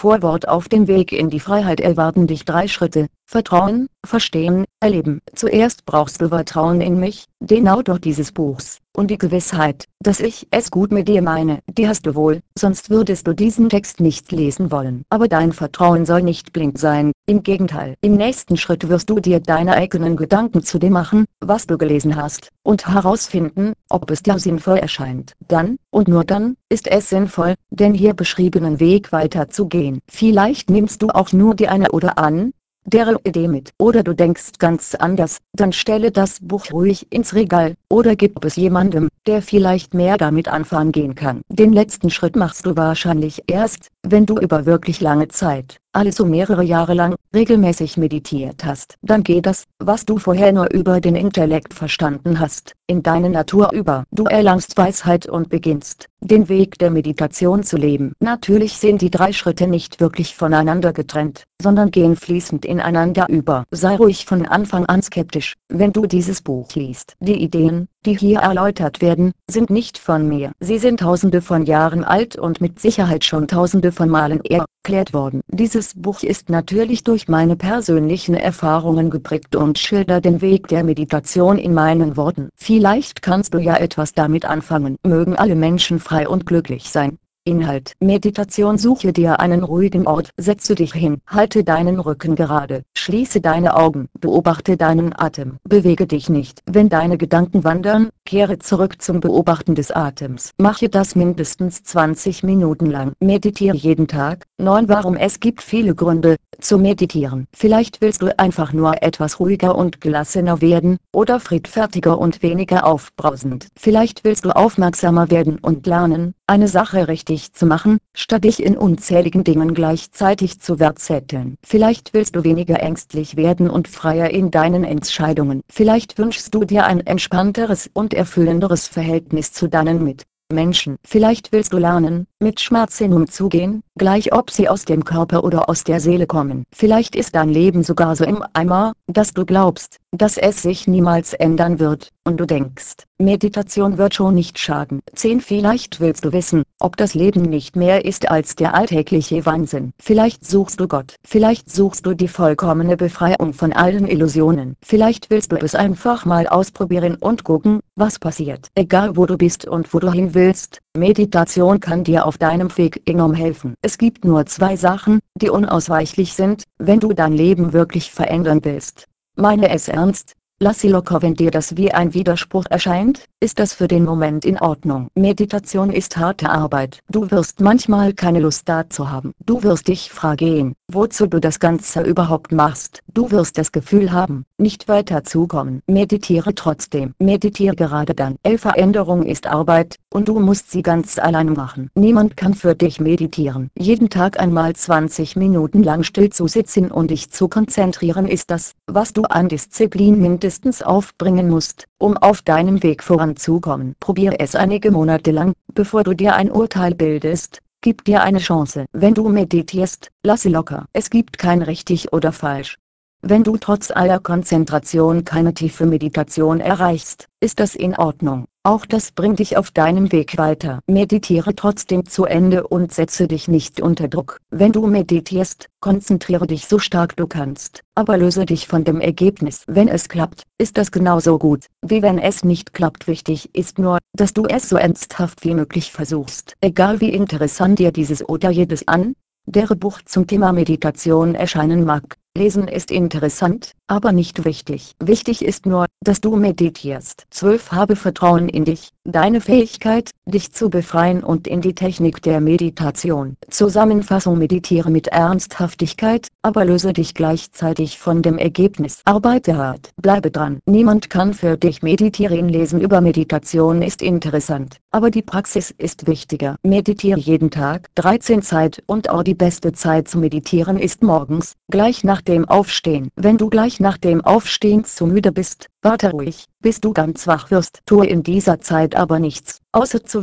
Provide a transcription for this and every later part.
Vorwort: Auf dem Weg in die Freiheit erwarten dich 3 Schritte. Vertrauen, verstehen, erleben. Zuerst brauchst du Vertrauen in mich, den Autor dieses Buchs, und die Gewissheit, dass ich es gut mit dir meine. Die hast du wohl, sonst würdest du diesen Text nicht lesen wollen. Aber dein Vertrauen soll nicht blind sein, im Gegenteil. Im nächsten Schritt wirst du dir deine eigenen Gedanken zu dem machen, was du gelesen hast, und herausfinden, ob es dir sinnvoll erscheint. Dann, und nur dann, ist es sinnvoll, den hier beschriebenen Weg weiterzugehen. Vielleicht nimmst du auch nur die eine oder andere Idee mit. Oder du denkst ganz anders, dann stelle das Buch ruhig ins Regal, oder gib es jemandem, der vielleicht mehr damit anfangen kann. Den letzten Schritt machst du wahrscheinlich erst, wenn du über wirklich lange Zeit, also mehrere Jahre lang, regelmäßig meditiert hast. Dann geht das, was du vorher nur über den Intellekt verstanden hast, in deine Natur über. Du erlangst Weisheit und beginnst, den Weg der Meditation zu leben. Natürlich sind die 3 Schritte nicht wirklich voneinander getrennt, sondern gehen fließend ineinander über. Sei ruhig von Anfang an skeptisch, wenn du dieses Buch liest. Die Ideen, die hier erläutert werden, sind nicht von mir. Sie sind tausende von Jahren alt und mit Sicherheit schon tausende von Malen erklärt worden. Dieses Buch ist natürlich durch meine persönlichen Erfahrungen geprägt und schildert den Weg der Meditation in meinen Worten. Vielleicht kannst du ja etwas damit anfangen. Mögen alle Menschen frei und glücklich sein. Inhalt: Meditation. Suche dir einen ruhigen Ort, setze dich hin, halte deinen Rücken gerade, schließe deine Augen, beobachte deinen Atem, bewege dich nicht. Wenn deine Gedanken wandern, kehre zurück zum Beobachten des Atems. Mache das mindestens 20 Minuten lang. Meditiere jeden Tag. 9. Warum? Es gibt viele Gründe zu meditieren. Vielleicht willst du einfach nur etwas ruhiger und gelassener werden, oder friedfertiger und weniger aufbrausend. Vielleicht willst du aufmerksamer werden und lernen, eine Sache richtig zu machen, statt dich in unzähligen Dingen gleichzeitig zu verzetteln. Vielleicht willst du weniger ängstlich werden und freier in deinen Entscheidungen. Vielleicht wünschst du dir ein entspannteres und erfüllenderes Verhältnis zu deinen Mitmenschen. Vielleicht willst du lernen, mit Schmerzen umzugehen, gleich ob sie aus dem Körper oder aus der Seele kommen. Vielleicht ist dein Leben sogar so im Eimer, dass du glaubst, dass es sich niemals ändern wird, und du denkst, Meditation wird schon nicht schaden. 10. Vielleicht willst du wissen, ob das Leben nicht mehr ist als der alltägliche Wahnsinn. Vielleicht suchst du Gott. Vielleicht suchst du die vollkommene Befreiung von allen Illusionen. Vielleicht willst du es einfach mal ausprobieren und gucken, was passiert. Egal wo du bist und wo du hin willst, Meditation kann dir auf deinem Weg enorm helfen. Es gibt nur 2 Sachen, die unausweichlich sind, wenn du dein Leben wirklich verändern willst. Meine es ernst. Lass sie locker. Wenn dir das wie ein Widerspruch erscheint, ist das für den Moment in Ordnung. Meditation ist harte Arbeit. Du wirst manchmal keine Lust dazu haben. Du wirst dich fragen, wozu du das Ganze überhaupt machst. Du wirst das Gefühl haben, nicht weiterzukommen. Meditiere trotzdem. Meditiere gerade dann. Veränderung ist Arbeit, und du musst sie ganz allein machen. Niemand kann für dich meditieren. Jeden Tag einmal 20 Minuten lang still zu sitzen und dich zu konzentrieren ist das, was du an Disziplin mindestens aufbringen musst, um auf deinem Weg voranzukommen. Probiere es einige Monate lang, bevor du dir ein Urteil bildest. Gib dir eine Chance. Wenn du meditierst, lasse locker. Es gibt kein richtig oder falsch. Wenn du trotz aller Konzentration keine tiefe Meditation erreichst, ist das in Ordnung. Auch das bringt dich auf deinem Weg weiter. Meditiere trotzdem zu Ende und setze dich nicht unter Druck. Wenn du meditierst, konzentriere dich so stark du kannst, aber löse dich von dem Ergebnis. Wenn es klappt, ist das genauso gut, wie wenn es nicht klappt. Wichtig ist nur, dass du es so ernsthaft wie möglich versuchst. Egal wie interessant dir dieses oder jedes andere Buch zum Thema Meditation erscheinen mag. Lesen ist interessant, aber nicht wichtig. Wichtig ist nur, dass du meditierst. 12. Habe Vertrauen in dich, deine Fähigkeit, dich zu befreien und in die Technik der Meditation. Zusammenfassung: Meditiere mit Ernsthaftigkeit, aber löse dich gleichzeitig von dem Ergebnis. Arbeite hart. Bleibe dran. Niemand kann für dich meditieren. Lesen über Meditation ist interessant, aber die Praxis ist wichtiger. Meditiere jeden Tag. 13. Zeit und auch die beste Zeit zu meditieren ist morgens, gleich nach dem Aufstehen. Wenn du gleich nach dem Aufstehen zu müde bist, warte ruhig, bis du ganz wach wirst. Tue in dieser Zeit aber nichts, außer zu warten,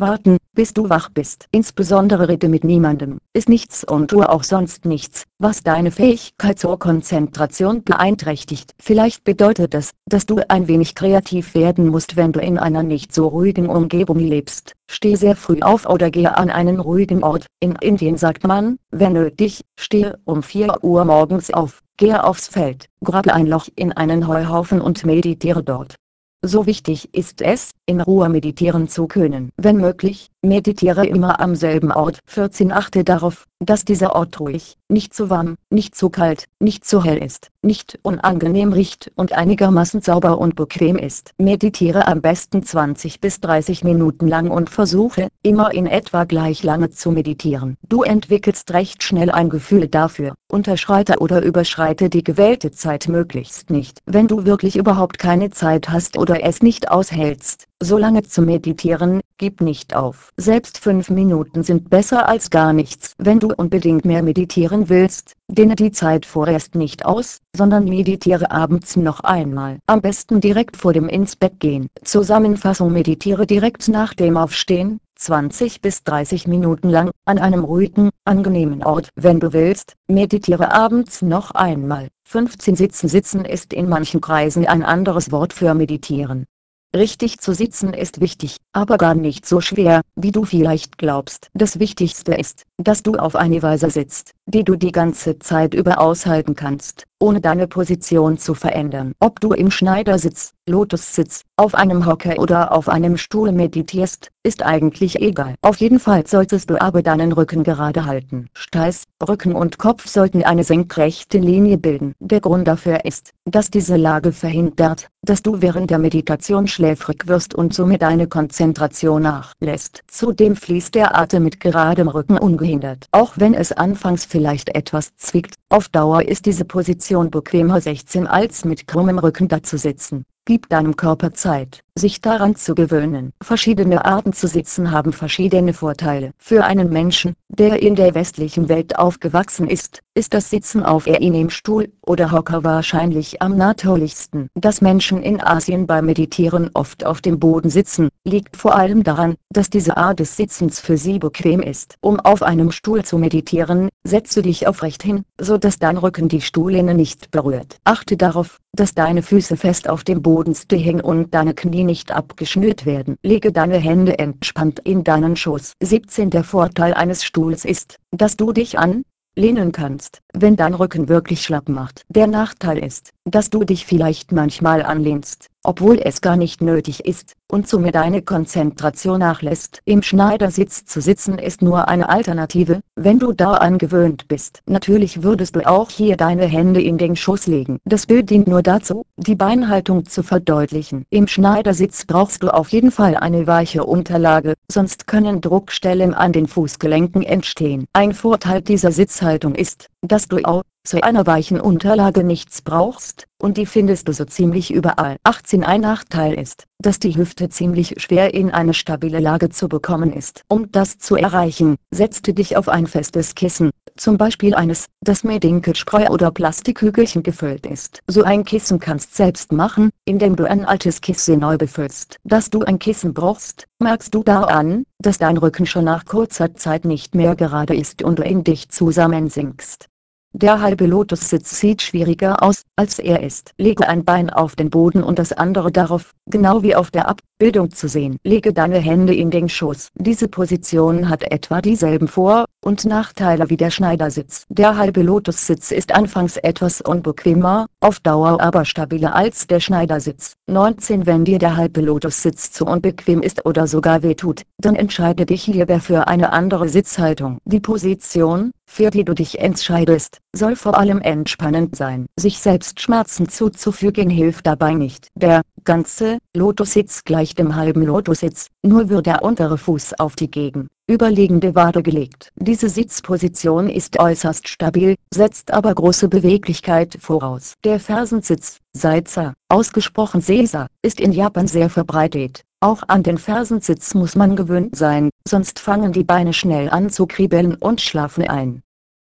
bis du wach bist. Insbesondere rede mit niemandem, ist nichts und tue auch sonst nichts, was deine Fähigkeit zur Konzentration beeinträchtigt. Vielleicht bedeutet das, dass du ein wenig kreativ werden musst, wenn du in einer nicht so ruhigen Umgebung lebst. Steh sehr früh auf oder gehe an einen ruhigen Ort. In Indien sagt man, wenn nötig, stehe um 4 Uhr morgens auf, gehe aufs Feld, grabe ein Loch in einen Heuhaufen und meditiere dort. So wichtig ist es, in Ruhe meditieren zu können. Wenn möglich, meditiere immer am selben Ort. 14. Achte darauf, dass dieser Ort ruhig, nicht zu warm, nicht zu kalt, nicht zu hell ist, nicht unangenehm riecht und einigermaßen sauber und bequem ist. Meditiere am besten 20 bis 30 Minuten lang und versuche, immer in etwa gleich lange zu meditieren. Du entwickelst recht schnell ein Gefühl dafür. Unterschreite oder überschreite die gewählte Zeit möglichst nicht. Wenn du wirklich überhaupt keine Zeit hast oder es nicht aushältst, so lange zu meditieren, gib nicht auf. Selbst 5 Minuten sind besser als gar nichts. Wenn du unbedingt mehr meditieren willst, dehne die Zeit vorerst nicht aus, sondern meditiere abends noch einmal. Am besten direkt vor dem ins Bett gehen. Zusammenfassung: Meditiere direkt nach dem Aufstehen, 20 bis 30 Minuten lang, an einem ruhigen, angenehmen Ort. Wenn du willst, meditiere abends noch einmal. 15. Sitzen. Sitzen ist in manchen Kreisen ein anderes Wort für meditieren. Richtig zu sitzen ist wichtig, aber gar nicht so schwer, wie du vielleicht glaubst. Das Wichtigste ist, dass du auf eine Weise sitzt, die du die ganze Zeit über aushalten kannst, ohne deine Position zu verändern. Ob du im Schneidersitz, Lotussitz, auf einem Hocker oder auf einem Stuhl meditierst, ist eigentlich egal. Auf jeden Fall solltest du aber deinen Rücken gerade halten. Steiß, Rücken und Kopf sollten eine senkrechte Linie bilden. Der Grund dafür ist, dass diese Lage verhindert, dass du während der Meditation schläfrig wirst und somit deine Konzentration nachlässt. Zudem fließt der Atem mit geradem Rücken ungehindert. Auch wenn es anfangs vielleicht etwas zwickt, auf Dauer ist diese Position bequemer 16 als mit krummem Rücken dazusitzen. Gib deinem Körper Zeit, sich daran zu gewöhnen. Verschiedene Arten zu sitzen haben verschiedene Vorteile. Für einen Menschen, der in der westlichen Welt aufgewachsen ist, ist das Sitzen auf einem Stuhl oder Hocker wahrscheinlich am natürlichsten. Dass Menschen in Asien beim Meditieren oft auf dem Boden sitzen, liegt vor allem daran, dass diese Art des Sitzens für sie bequem ist. Um auf einem Stuhl zu meditieren, setze dich aufrecht hin, so dass dein Rücken die Stuhllehne nicht berührt. Achte darauf, dass deine Füße fest auf dem Boden stehen und deine Knie nicht abgeschnürt werden. Lege deine Hände entspannt in deinen Schoß. 17. Der Vorteil eines Stuhls ist, dass du dich anlehnen kannst, wenn dein Rücken wirklich schlapp macht. Der Nachteil ist, dass du dich vielleicht manchmal anlehnst, obwohl es gar nicht nötig ist, und somit deine Konzentration nachlässt. Im Schneidersitz zu sitzen ist nur eine Alternative, wenn du daran gewöhnt bist. Natürlich würdest du auch hier deine Hände in den Schoß legen. Das Bild dient nur dazu, die Beinhaltung zu verdeutlichen. Im Schneidersitz brauchst du auf jeden Fall eine weiche Unterlage, sonst können Druckstellen an den Fußgelenken entstehen. Ein Vorteil dieser Sitzhaltung ist, dass du zu einer weichen Unterlage nichts brauchst, und die findest du so ziemlich überall. 18. Ein Nachteil ist, dass die Hüfte ziemlich schwer in eine stabile Lage zu bekommen ist. Um das zu erreichen, setze dich auf ein festes Kissen, zum Beispiel eines, das mit Dinkelstreu oder Plastikkügelchen gefüllt ist. So ein Kissen kannst selbst machen, indem du ein altes Kissen neu befüllst. Dass du ein Kissen brauchst, merkst du daran, dass dein Rücken schon nach kurzer Zeit nicht mehr gerade ist und du in dich zusammensinkst. Der halbe Lotussitz sieht schwieriger aus, als er ist. Lege ein Bein auf den Boden und das andere darauf, genau wie auf der Abbildung zu sehen. Lege deine Hände in den Schoß. Diese Position hat etwa dieselben Vor- und Nachteile wie der Schneidersitz. Der halbe Lotussitz ist anfangs etwas unbequemer, auf Dauer aber stabiler als der Schneidersitz. 19. Wenn dir der halbe Lotussitz zu unbequem ist oder sogar wehtut, dann entscheide dich lieber für eine andere Sitzhaltung. Die Position, für die du dich entscheidest, soll vor allem entspannend sein. Sich selbst Schmerzen zuzufügen hilft dabei nicht. Der ganze Lotussitz gleicht dem halben Lotussitz, nur wird der untere Fuß auf die gegenüberliegende Wade gelegt. Diese Sitzposition ist äußerst stabil, setzt aber große Beweglichkeit voraus. Der Fersensitz, Seiza, ausgesprochen Sesa, ist in Japan sehr verbreitet. Auch an den Fersensitz muss man gewöhnt sein, sonst fangen die Beine schnell an zu kribbeln und schlafen ein.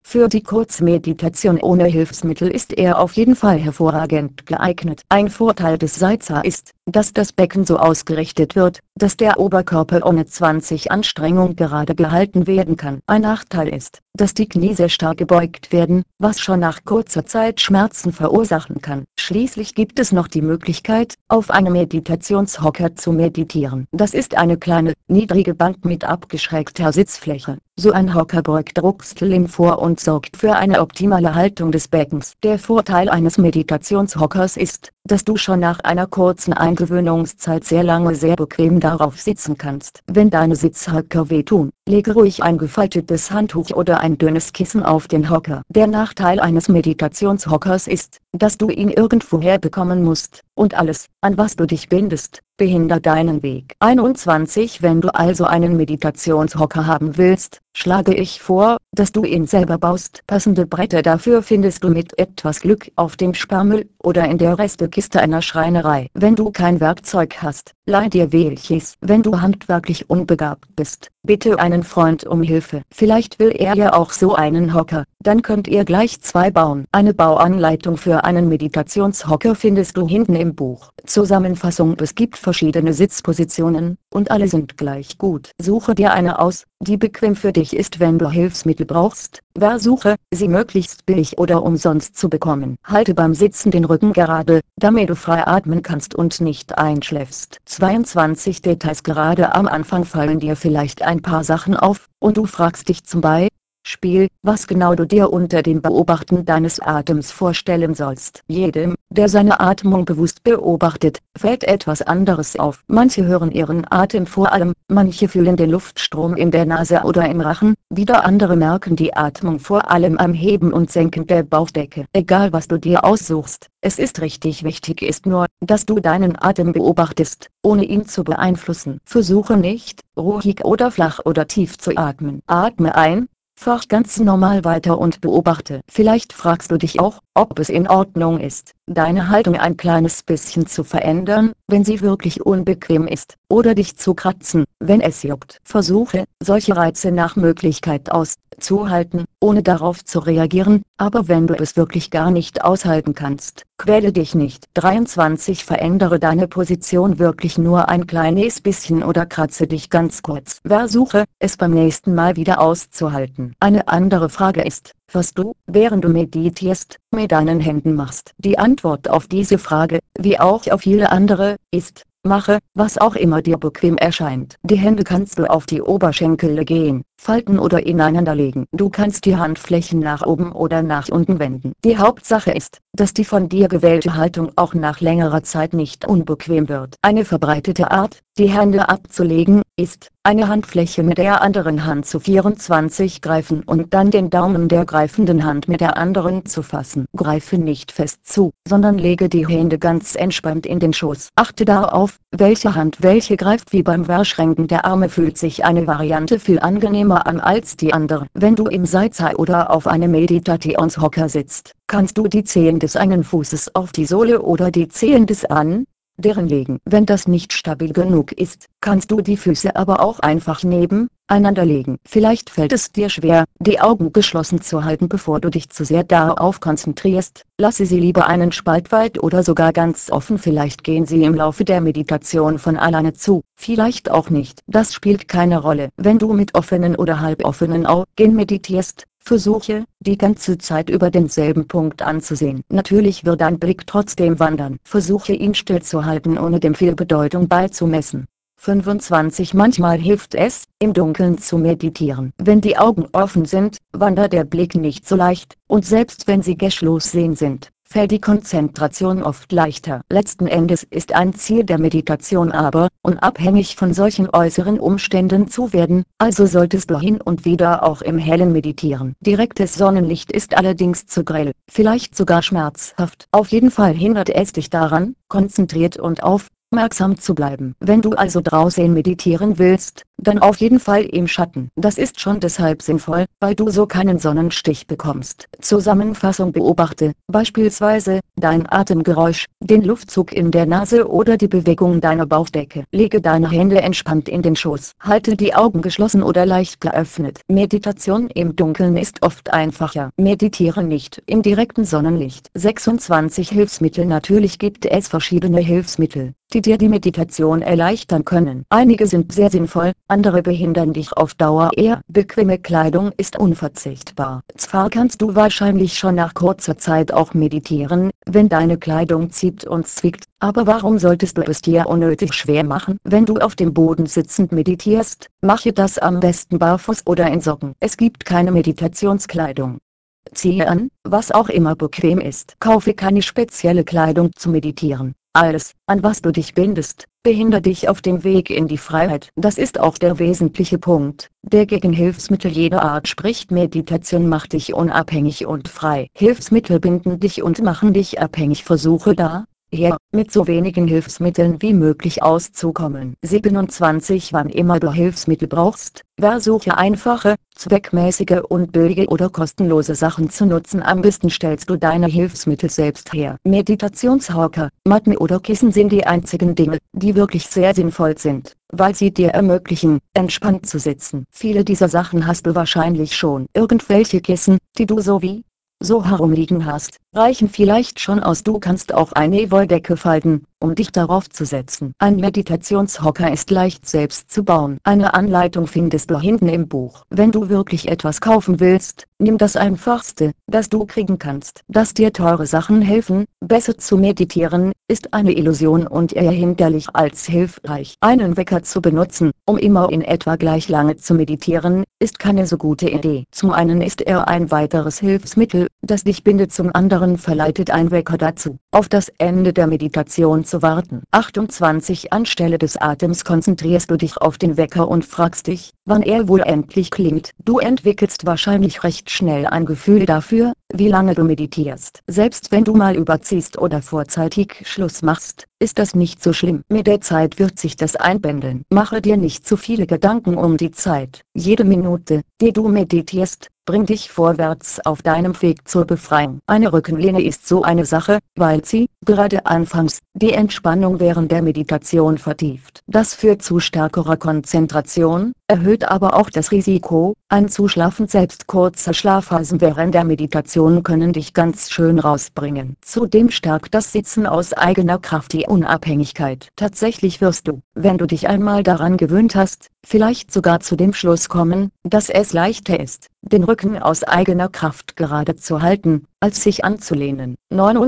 Für die Kurzmeditation ohne Hilfsmittel ist er auf jeden Fall hervorragend geeignet. Ein Vorteil des Seiza ist, dass das Becken so ausgerichtet wird, dass der Oberkörper ohne 20 Anstrengung gerade gehalten werden kann. Ein Nachteil ist, dass die Knie sehr stark gebeugt werden, was schon nach kurzer Zeit Schmerzen verursachen kann. Schließlich gibt es noch die Möglichkeit, auf einem Meditationshocker zu meditieren. Das ist eine kleine, niedrige Bank mit abgeschrägter Sitzfläche. So ein Hocker beugt Rucksack vor und sorgt für eine optimale Haltung des Beckens. Der Vorteil eines Meditationshockers ist, dass du schon nach einer kurzen Eingewöhnungszeit sehr lange sehr bequem darauf sitzen kannst. Wenn deine Sitzhocker wehtun, lege ruhig ein gefaltetes Handtuch oder ein dünnes Kissen auf den Hocker. Der Nachteil eines Meditationshockers ist, dass du ihn irgendwo herbekommen musst, und alles, an was du dich bindest, behindert deinen Weg. 21. Wenn du also einen Meditationshocker haben willst, schlage ich vor, dass du ihn selber baust. Passende Bretter dafür findest du mit etwas Glück auf dem Sperrmüll oder in der Restekiste einer Schreinerei. Wenn du kein Werkzeug hast, leih dir welches. Wenn du handwerklich unbegabt bist, bitte einen Freund um Hilfe. Vielleicht will er ja auch so einen Hocker, dann könnt ihr gleich zwei bauen. Eine Bauanleitung für einen Meditationshocker findest du hinten im Buch. Zusammenfassung: Es gibt verschiedene Sitzpositionen, und alle sind gleich gut. Suche dir eine aus, die bequem für dich ist. Wenn du Hilfsmittel brauchst, versuche, sie möglichst billig oder umsonst zu bekommen. Halte beim Sitzen den Rücken gerade, damit du frei atmen kannst und nicht einschläfst. 22 Details: Gerade am Anfang fallen dir vielleicht ein paar Sachen auf, und du fragst dich zum Beispiel, was genau du dir unter dem Beobachten deines Atems vorstellen sollst. Jedem, der seine Atmung bewusst beobachtet, fällt etwas anderes auf. Manche hören ihren Atem vor allem, manche fühlen den Luftstrom in der Nase oder im Rachen, wieder andere merken die Atmung vor allem am Heben und Senken der Bauchdecke. Egal was du dir aussuchst, es ist richtig wichtig ist nur, dass du deinen Atem beobachtest, ohne ihn zu beeinflussen. Versuche nicht, ruhig oder flach oder tief zu atmen. Atme ein, fahr ganz normal weiter und beobachte. Vielleicht fragst du dich auch, ob es in Ordnung ist, deine Haltung ein kleines bisschen zu verändern, wenn sie wirklich unbequem ist, oder dich zu kratzen, wenn es juckt. Versuche, solche Reize nach Möglichkeit auszuhalten, ohne darauf zu reagieren, aber wenn du es wirklich gar nicht aushalten kannst, quäle dich nicht. 23 Verändere deine Position wirklich nur ein kleines bisschen oder kratze dich ganz kurz. Versuche, es beim nächsten Mal wieder auszuhalten. Eine andere Frage ist, was du, während du meditierst, mit deinen Händen machst. Die Antwort auf diese Frage, wie auch auf jede andere, ist: Mache, was auch immer dir bequem erscheint. Die Hände kannst du auf die Oberschenkel legen, falten oder ineinander legen. Du kannst die Handflächen nach oben oder nach unten wenden. Die Hauptsache ist, dass die von dir gewählte Haltung auch nach längerer Zeit nicht unbequem wird. Eine verbreitete Art, die Hände abzulegen, ist, eine Handfläche mit der anderen Hand zu 24 greifen und dann den Daumen der greifenden Hand mit der anderen zu fassen. Greife nicht fest zu, sondern lege die Hände ganz entspannt in den Schoß. Achte darauf, welche Hand welche greift. Wie beim Verschränken der Arme fühlt sich eine Variante viel angenehmer an als die andere. Wenn du im Seiza oder auf einem Meditationshocker sitzt, kannst du die Zehen des einen Fußes auf die Sohle oder die Zehen des anderen deren legen. Wenn das nicht stabil genug ist, kannst du die Füße aber auch einfach nebeneinander legen. Vielleicht fällt es dir schwer, die Augen geschlossen zu halten, bevor du dich zu sehr darauf konzentrierst. Lasse sie lieber einen Spalt weit oder sogar ganz offen. Vielleicht gehen sie im Laufe der Meditation von alleine zu, vielleicht auch nicht. Das spielt keine Rolle. Wenn du mit offenen oder halboffenen Augen meditierst, versuche, die ganze Zeit über denselben Punkt anzusehen. Natürlich wird dein Blick trotzdem wandern. Versuche ihn stillzuhalten, ohne dem viel Bedeutung beizumessen. 25 Manchmal hilft es, im Dunkeln zu meditieren. Wenn die Augen offen sind, wandert der Blick nicht so leicht, und selbst wenn sie geschlossen sind, fällt die Konzentration oft leichter. Letzten Endes ist ein Ziel der Meditation aber, unabhängig von solchen äußeren Umständen zu werden, also solltest du hin und wieder auch im Hellen meditieren. Direktes Sonnenlicht ist allerdings zu grell, vielleicht sogar schmerzhaft. Auf jeden Fall hindert es dich daran, konzentriert und aufmerksam zu bleiben. Wenn du also draußen meditieren willst, dann auf jeden Fall im Schatten. Das ist schon deshalb sinnvoll, weil du so keinen Sonnenstich bekommst. Zusammenfassung: beobachte beispielsweise dein Atemgeräusch, den Luftzug in der Nase oder die Bewegung deiner Bauchdecke. Lege deine Hände entspannt in den Schoß. Halte die Augen geschlossen oder leicht geöffnet. Meditation im Dunkeln ist oft einfacher. Meditiere nicht im direkten Sonnenlicht. 26 Hilfsmittel. Natürlich gibt es verschiedene Hilfsmittel, die dir die Meditation erleichtern können. Einige sind sehr sinnvoll, andere behindern dich auf Dauer eher. Bequeme Kleidung ist unverzichtbar. Zwar kannst du wahrscheinlich schon nach kurzer Zeit auch meditieren, wenn deine Kleidung zieht und zwickt, aber warum solltest du es dir unnötig schwer machen? Wenn du auf dem Boden sitzend meditierst, mache das am besten barfuß oder in Socken. Es gibt keine Meditationskleidung. Ziehe an, was auch immer bequem ist. Kaufe keine spezielle Kleidung zum Meditieren. Alles, an was du dich bindest, behindert dich auf dem Weg in die Freiheit. Das ist auch der wesentliche Punkt, der gegen Hilfsmittel jeder Art spricht. Meditation macht dich unabhängig und frei. Hilfsmittel binden dich und machen dich abhängig. Versuche mit so wenigen Hilfsmitteln wie möglich auszukommen. 27 Wann immer du Hilfsmittel brauchst, versuche einfache, zweckmäßige und billige oder kostenlose Sachen zu nutzen. Am besten stellst du deine Hilfsmittel selbst her. Meditationshocker, Matten oder Kissen sind die einzigen Dinge, die wirklich sehr sinnvoll sind, weil sie dir ermöglichen, entspannt zu sitzen. Viele dieser Sachen hast du wahrscheinlich schon. Irgendwelche Kissen, die du so herumliegen hast, reichen vielleicht schon aus. Du kannst auch eine Wolldecke falten, um dich darauf zu setzen. Ein Meditationshocker ist leicht selbst zu bauen. Eine Anleitung findest du hinten im Buch. Wenn du wirklich etwas kaufen willst, nimm das Einfachste, das du kriegen kannst. Dass dir teure Sachen helfen, besser zu meditieren, ist eine Illusion und eher hinderlich als hilfreich. Einen Wecker zu benutzen, um immer in etwa gleich lange zu meditieren, ist keine so gute Idee. Zum einen ist er ein weiteres Hilfsmittel, das dich bindet, zum anderen verleitet ein Wecker dazu, auf das Ende der Meditation zu warten. 28 Anstelle des Atems konzentrierst du dich auf den Wecker und fragst dich, wann er wohl endlich klingt. Du entwickelst wahrscheinlich recht schnell ein Gefühl dafür, wie lange du meditierst. Selbst wenn du mal überziehst oder vorzeitig Schluss machst, ist das nicht so schlimm. Mit der Zeit wird sich das einpendeln. Mache dir nicht zu viele Gedanken um die Zeit. Jede Minute, die du meditierst, bringt dich vorwärts auf deinem Weg zur Befreiung. Eine Rückenlehne ist so eine Sache, weil sie, gerade anfangs, die Entspannung während der Meditation vertieft. Das führt zu stärkerer Konzentration, erhöht aber auch das Risiko, einzuschlafen. Selbst kurze Schlafphasen während der Meditation können dich ganz schön rausbringen. Zudem stärkt das Sitzen aus eigener Kraft die Unabhängigkeit. Tatsächlich wirst du, wenn du dich einmal daran gewöhnt hast, vielleicht sogar zu dem Schluss kommen, dass es leichter ist, den Rücken aus eigener Kraft gerade zu halten, als sich anzulehnen.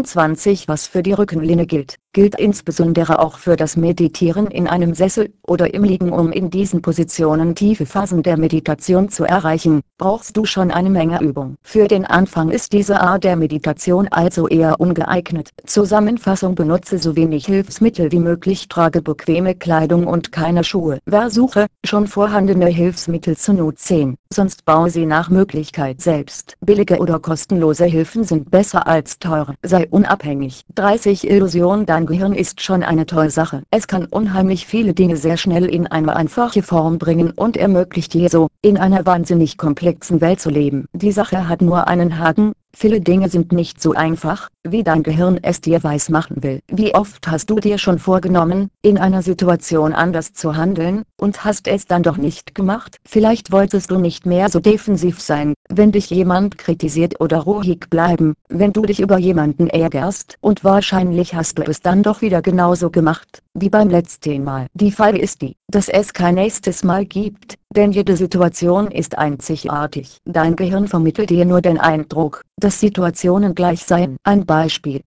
29 Was für die Rückenlehne gilt, gilt insbesondere auch für das Meditieren in einem Sessel oder im Liegen. Um in diesen Positionen tiefe Phasen der Meditation zu erreichen, brauchst du schon eine Menge Übung. Für den Anfang ist diese Art der Meditation also eher ungeeignet. Zusammenfassung: benutze so wenig Hilfsmittel wie möglich, trage bequeme Kleidung und keine Schuhe. Versuche, schon vorhandene Hilfsmittel zu nutzen, sonst baue sie nach Möglichkeit selbst. Billige oder kostenlose Hilfen sind besser als teure. Sei unabhängig. 30 Illusion: dein Gehirn ist schon eine tolle Sache. Es kann unheimlich viele Dinge sehr schnell in eine einfache Form bringen und ermöglicht dir so, in einer wahnsinnig komplexen Welt zu leben. Die Sache hat nur einen Haken: viele Dinge sind nicht so einfach, wie dein Gehirn es dir weismachen will. Wie oft hast du dir schon vorgenommen, in einer Situation anders zu handeln, und hast es dann doch nicht gemacht? Vielleicht wolltest du nicht mehr so defensiv sein, wenn dich jemand kritisiert, oder ruhig bleiben, wenn du dich über jemanden ärgerst, und wahrscheinlich hast du es dann doch wieder genauso gemacht, wie beim letzten Mal. Die Frage ist die, dass es kein nächstes Mal gibt, denn jede Situation ist einzigartig. Dein Gehirn vermittelt dir nur den Eindruck, dass Situationen gleich seien. Ein Beispiel.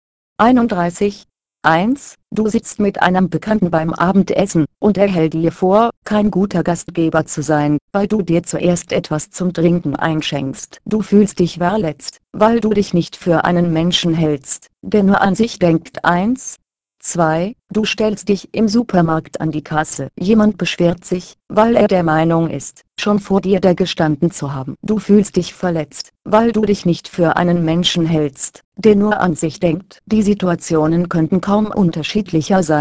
31. 1. Du sitzt mit einem Bekannten beim Abendessen, und er hält dir vor, kein guter Gastgeber zu sein, weil du dir zuerst etwas zum Trinken einschenkst. Du fühlst dich verletzt, weil du dich nicht für einen Menschen hältst, der nur an sich denkt. 1. 2. Du stellst dich im Supermarkt an die Kasse. Jemand beschwert sich, weil er der Meinung ist, schon vor dir da gestanden zu haben. Du fühlst dich verletzt, weil du dich nicht für einen Menschen hältst, der nur an sich denkt. Die Situationen könnten kaum unterschiedlicher sein.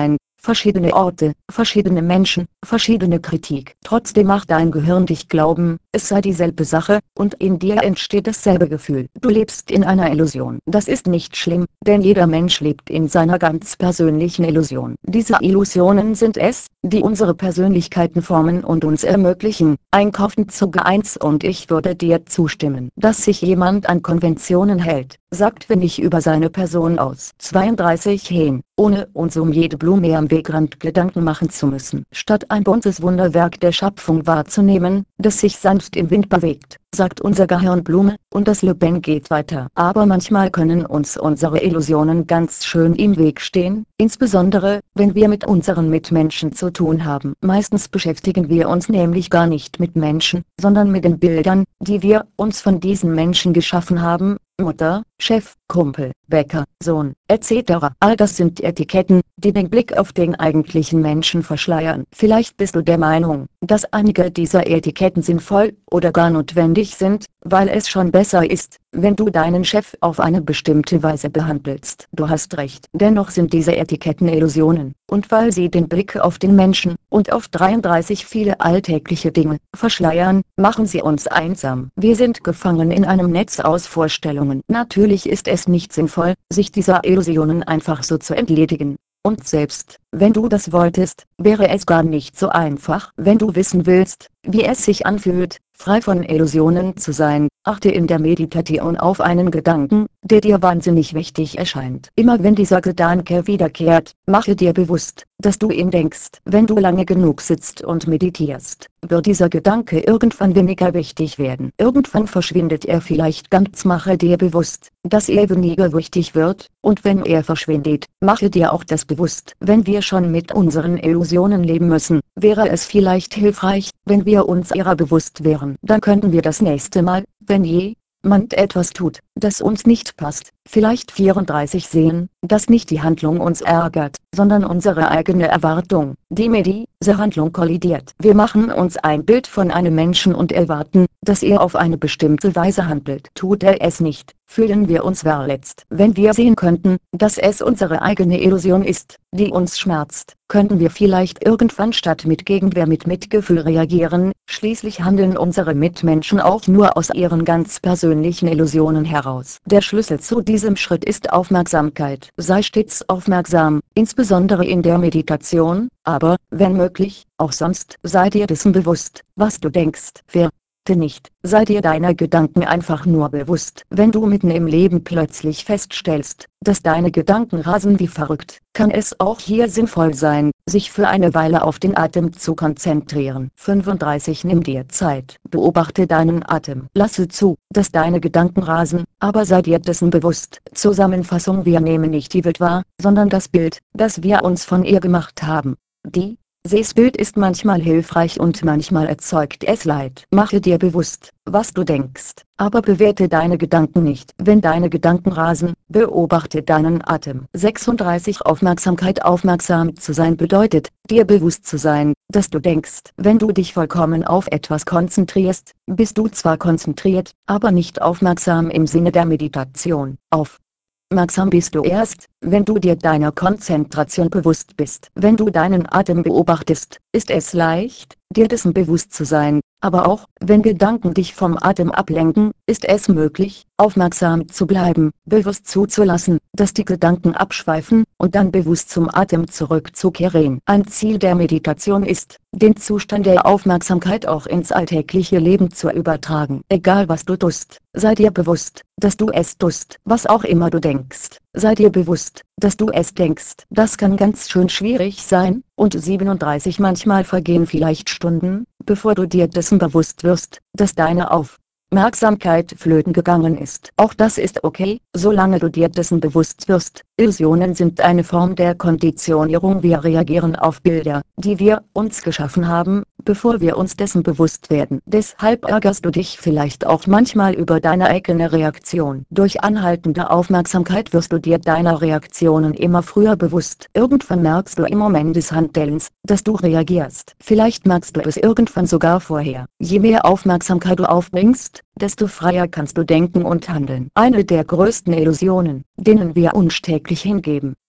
verschiedene Orte, verschiedene Menschen, verschiedene Kritik. Trotzdem macht dein Gehirn dich glauben, es sei dieselbe Sache, und in dir entsteht dasselbe Gefühl. Du lebst in einer Illusion. Das ist nicht schlimm, denn jeder Mensch lebt in seiner ganz persönlichen Illusion. Diese Illusionen sind es, die unsere Persönlichkeiten formen und uns ermöglichen, einkaufen zu gehen. Und ich würde dir zustimmen, dass sich jemand an Konventionen hält, sagt wenig über seine Person aus. 32 Hen, ohne uns um jede Blume am Wegrand Gedanken machen zu müssen. Statt ein buntes Wunderwerk der Schöpfung wahrzunehmen, das sich sanft im Wind bewegt, sagt unser Gehirn Blume, und das Leben geht weiter. Aber manchmal können uns unsere Illusionen ganz schön im Weg stehen, insbesondere, wenn wir mit unseren Mitmenschen zu tun haben. Meistens beschäftigen wir uns nämlich gar nicht mit Menschen, sondern mit den Bildern, die wir uns von diesen Menschen geschaffen haben: Mutter, Chef, Kumpel, Bäcker, Sohn, etc. All das sind Etiketten, die den Blick auf den eigentlichen Menschen verschleiern. Vielleicht bist du der Meinung, dass einige dieser Etiketten sinnvoll oder gar notwendig sind, weil es schon besser ist, wenn du deinen Chef auf eine bestimmte Weise behandelst. Du hast recht. Dennoch sind diese Etiketten Illusionen, und weil sie den Blick auf den Menschen und auf 33 viele alltägliche Dinge verschleiern, machen sie uns einsam. Wir sind gefangen in einem Netz aus Vorstellungen. Natürlich ist es nicht sinnvoll, sich dieser Illusionen einfach so zu entledigen. Und selbst, wenn du das wolltest, wäre es gar nicht so einfach. Wenn du wissen willst, wie es sich anfühlt, frei von Illusionen zu sein, achte in der Meditation auf einen Gedanken, der dir wahnsinnig wichtig erscheint. Immer wenn dieser Gedanke wiederkehrt, mache dir bewusst, dass du ihn denkst. Wenn du lange genug sitzt und meditierst, wird dieser Gedanke irgendwann weniger wichtig werden. Irgendwann verschwindet er vielleicht ganz. Mache dir bewusst, dass er weniger wichtig wird, und wenn er verschwindet, mache dir auch das bewusst. Wenn wir schon mit unseren Illusionen leben müssen, wäre es vielleicht hilfreich, wenn wir uns ihrer bewusst wären. Dann könnten wir das nächste Mal, wenn jemand etwas tut, das uns nicht passt, vielleicht 34 sehen, dass nicht die Handlung uns ärgert, sondern unsere eigene Erwartung, die mit dieser Handlung kollidiert. Wir machen uns ein Bild von einem Menschen und erwarten, dass er auf eine bestimmte Weise handelt. Tut er es nicht, fühlen wir uns verletzt. Wenn wir sehen könnten, dass es unsere eigene Illusion ist, die uns schmerzt, könnten wir vielleicht irgendwann statt mit Gegenwehr mit Mitgefühl reagieren. Schließlich handeln unsere Mitmenschen auch nur aus ihren ganz persönlichen Illusionen heraus. Der Schlüssel zu diesem Schritt ist Aufmerksamkeit. Sei stets aufmerksam, insbesondere in der Meditation, aber, wenn möglich, auch sonst. Sei dir dessen bewusst, was du denkst. Nicht, sei dir deiner Gedanken einfach nur bewusst. Wenn du mitten im Leben plötzlich feststellst, dass deine Gedanken rasen wie verrückt, kann es auch hier sinnvoll sein, sich für eine Weile auf den Atem zu konzentrieren. 35. Nimm dir Zeit, beobachte deinen Atem. Lasse zu, dass deine Gedanken rasen, aber sei dir dessen bewusst. Zusammenfassung: Wir nehmen nicht die Welt wahr, sondern das Bild, das wir uns von ihr gemacht haben. Dieses Bild ist manchmal hilfreich und manchmal erzeugt es Leid. Mache dir bewusst, was du denkst, aber bewerte deine Gedanken nicht. Wenn deine Gedanken rasen, beobachte deinen Atem. 36. Aufmerksamkeit. Aufmerksam zu sein bedeutet, dir bewusst zu sein, dass du denkst. Wenn du dich vollkommen auf etwas konzentrierst, bist du zwar konzentriert, aber nicht aufmerksam im Sinne der Meditation. Aufmerksam bist du erst, wenn du dir deiner Konzentration bewusst bist. Wenn du deinen Atem beobachtest, ist es leicht, dir dessen bewusst zu sein, aber auch, wenn Gedanken dich vom Atem ablenken, ist es möglich, aufmerksam zu bleiben, bewusst zuzulassen, dass die Gedanken abschweifen, und dann bewusst zum Atem zurückzukehren. Ein Ziel der Meditation ist, den Zustand der Aufmerksamkeit auch ins alltägliche Leben zu übertragen. Egal was du tust, sei dir bewusst, dass du es tust. Was auch immer du denkst, sei dir bewusst, dass du es denkst. Das kann ganz schön schwierig sein, und 37. Manchmal vergehen vielleicht Stunden, bevor du dir dessen bewusst wirst, dass deine Aufmerksamkeit flöten gegangen ist. Auch das ist okay, solange du dir dessen bewusst wirst. Illusionen sind eine Form der Konditionierung. Wir reagieren auf Bilder, die wir uns geschaffen haben, bevor wir uns dessen bewusst werden. Deshalb ärgerst du dich vielleicht auch manchmal über deine eigene Reaktion. Durch anhaltende Aufmerksamkeit wirst du dir deiner Reaktionen immer früher bewusst. Irgendwann merkst du im Moment des Handelns, dass du reagierst. Vielleicht merkst du es irgendwann sogar vorher. Je mehr Aufmerksamkeit du aufbringst, desto freier kannst du denken und handeln. Eine der größten Illusionen, denen wir uns täglich hingeben, ist,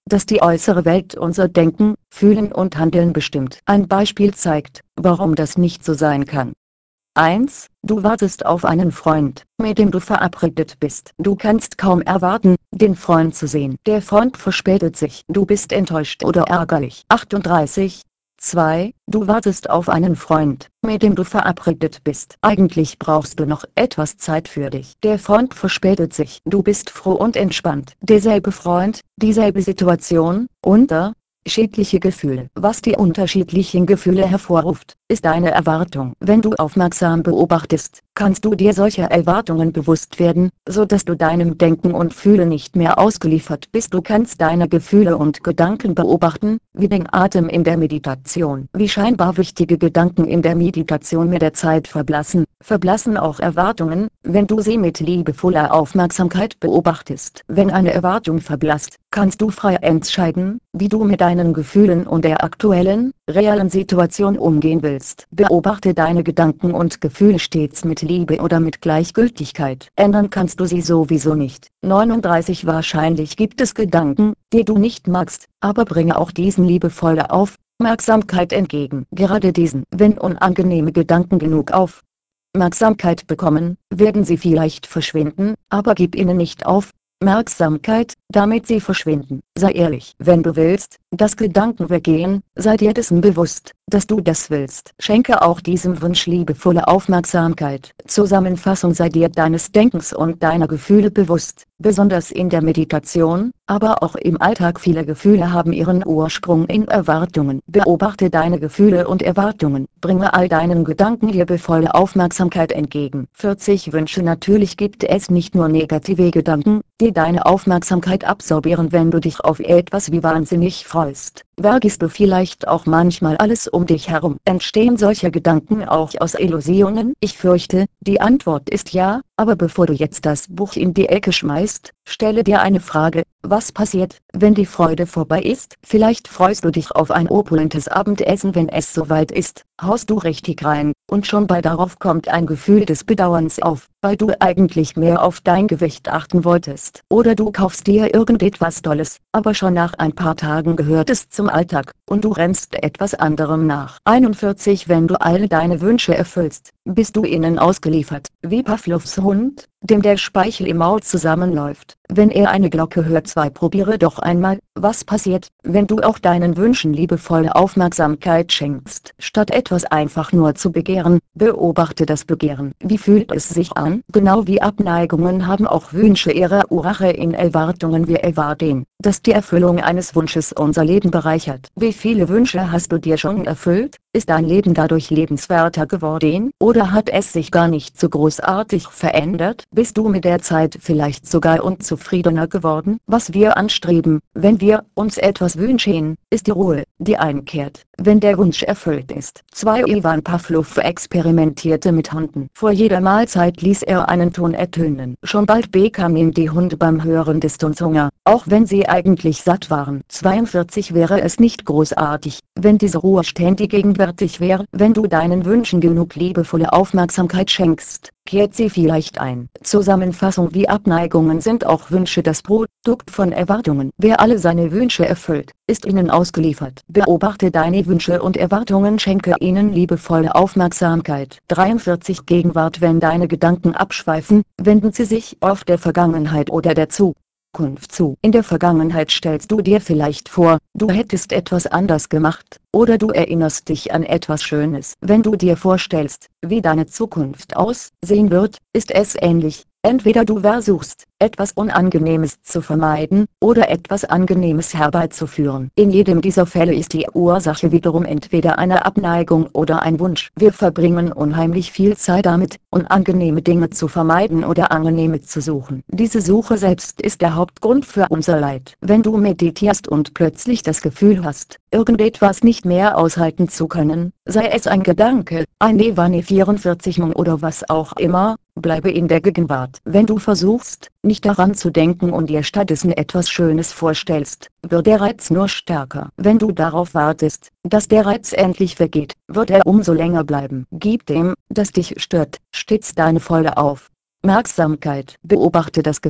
dass die äußere Welt unser Denken, Fühlen und Handeln bestimmt. Ein Beispiel zeigt, warum das nicht so sein kann. 1. Du wartest auf einen Freund, mit dem du verabredet bist. Du kannst kaum erwarten, den Freund zu sehen. Der Freund verspätet sich. Du bist enttäuscht oder ärgerlich. 38. 2. Du wartest auf einen Freund, mit dem du verabredet bist. Eigentlich brauchst du noch etwas Zeit für dich. Der Freund verspätet sich. Du bist froh und entspannt. Derselbe Freund, dieselbe Situation, schädliche Gefühle. Was die unterschiedlichen Gefühle hervorruft, ist eine Erwartung. Wenn du aufmerksam beobachtest, kannst du dir solcher Erwartungen bewusst werden, so dass du deinem Denken und Fühlen nicht mehr ausgeliefert bist. Du kannst deine Gefühle und Gedanken beobachten, wie den Atem in der Meditation. Wie scheinbar wichtige Gedanken in der Meditation mit der Zeit verblassen, verblassen auch Erwartungen, wenn du sie mit liebevoller Aufmerksamkeit beobachtest. Wenn eine Erwartung verblasst, kannst du frei entscheiden, wie du mit deinen Gefühlen und der aktuellen, realen Situation umgehen willst. Beobachte deine Gedanken und Gefühle stets mit Liebe oder mit Gleichgültigkeit. Ändern kannst du sie sowieso nicht. 39. Wahrscheinlich gibt es Gedanken, die du nicht magst, aber bringe auch diesen liebevolle Aufmerksamkeit entgegen. Gerade diesen. Wenn unangenehme Gedanken genug Aufmerksamkeit bekommen, werden sie vielleicht verschwinden, aber gib ihnen nicht Aufmerksamkeit, damit sie verschwinden. Sei ehrlich. Wenn du willst, dass Gedanken weggehen, sei dir dessen bewusst, dass du das willst. Schenke auch diesem Wunsch liebevolle Aufmerksamkeit. Zusammenfassung: Sei dir deines Denkens und deiner Gefühle bewusst, besonders in der Meditation, aber auch im Alltag. Viele Gefühle haben ihren Ursprung in Erwartungen. Beobachte deine Gefühle und Erwartungen. Bringe all deinen Gedanken liebevolle Aufmerksamkeit entgegen. 40 Wünsche. Natürlich gibt es nicht nur negative Gedanken, die deine Aufmerksamkeit absorbieren. Wenn du dich auf etwas wie wahnsinnig freust, vergisst du vielleicht auch manchmal alles um dich herum. Entstehen solche Gedanken auch aus Illusionen? Ich fürchte, die Antwort ist ja, aber bevor du jetzt das Buch in die Ecke schmeißt, stelle dir eine Frage: Was passiert, wenn die Freude vorbei ist? Vielleicht freust du dich auf ein opulentes Abendessen. Wenn es soweit ist, haust du richtig rein, und schon bald darauf kommt ein Gefühl des Bedauerns auf, weil du eigentlich mehr auf dein Gewicht achten wolltest. Oder du kaufst dir irgendetwas Tolles, aber schon nach ein paar Tagen gehört es zum Alltag, und du rennst etwas anderem nach. 41. Wenn du alle deine Wünsche erfüllst, bist du ihnen ausgeliefert, wie Pavlovs Hund, dem der Speichel im Maul zusammenläuft, wenn er eine Glocke hört. 2. Probiere doch einmal, was passiert, wenn du auch deinen Wünschen liebevolle Aufmerksamkeit schenkst. Statt etwas einfach nur zu begehren, beobachte das Begehren. Wie fühlt es sich an? Genau wie Abneigungen haben auch Wünsche ihre Ursache in Erwartungen. Wir erwarten, dass die Erfüllung eines Wunsches unser Leben bereichert. Wie viele Wünsche hast du dir schon erfüllt? Ist dein Leben dadurch lebenswerter geworden, oder hat es sich gar nicht so großartig verändert? Bist du mit der Zeit vielleicht sogar unzufriedener geworden? Was wir anstreben, wenn wir uns etwas wünschen, ist die Ruhe, die einkehrt, wenn der Wunsch erfüllt ist. 2. Ivan Pavlov experimentierte mit Hunden. Vor jeder Mahlzeit ließ er einen Ton ertönen. Schon bald bekamen die Hunde beim Hören des Tons Hunger, auch wenn sie eigentlich satt waren. 42. Wäre es nicht großartig, wenn diese Ruhe ständig gegenwärtig wäre? Wenn du deinen Wünschen genug liebevolle Aufmerksamkeit schenkst, kehrt sie vielleicht ein. Zusammenfassung: Wie Abneigungen sind auch Wünsche das Produkt von Erwartungen. Wer alle seine Wünsche erfüllt, ist ihnen ausgeliefert. Beobachte deine Wünsche und Erwartungen, schenke ihnen liebevolle Aufmerksamkeit. 43. Gegenwart: Wenn deine Gedanken abschweifen, wenden sie sich auf der Vergangenheit oder der Zukunft zu. In der Vergangenheit stellst du dir vielleicht vor, du hättest etwas anders gemacht, oder du erinnerst dich an etwas Schönes. Wenn du dir vorstellst, wie deine Zukunft aussehen wird, ist es ähnlich. Entweder du versuchst, etwas Unangenehmes zu vermeiden, oder etwas Angenehmes herbeizuführen. In jedem dieser Fälle ist die Ursache wiederum entweder eine Abneigung oder ein Wunsch. Wir verbringen unheimlich viel Zeit damit, unangenehme Dinge zu vermeiden oder angenehme zu suchen. Diese Suche selbst ist der Hauptgrund für unser Leid. Wenn du meditierst und plötzlich das Gefühl hast, irgendetwas nicht mehr aushalten zu können, sei es ein Gedanke, ein Nirvana 44 oder was auch immer, bleibe in der Gegenwart. Wenn du versuchst, nicht daran zu denken und dir stattdessen etwas Schönes vorstellst, wird der Reiz nur stärker. Wenn du darauf wartest, dass der Reiz endlich vergeht, wird er umso länger bleiben. Gib dem, das dich stört, stets deine volle Aufmerksamkeit. Beobachte das Gefühl,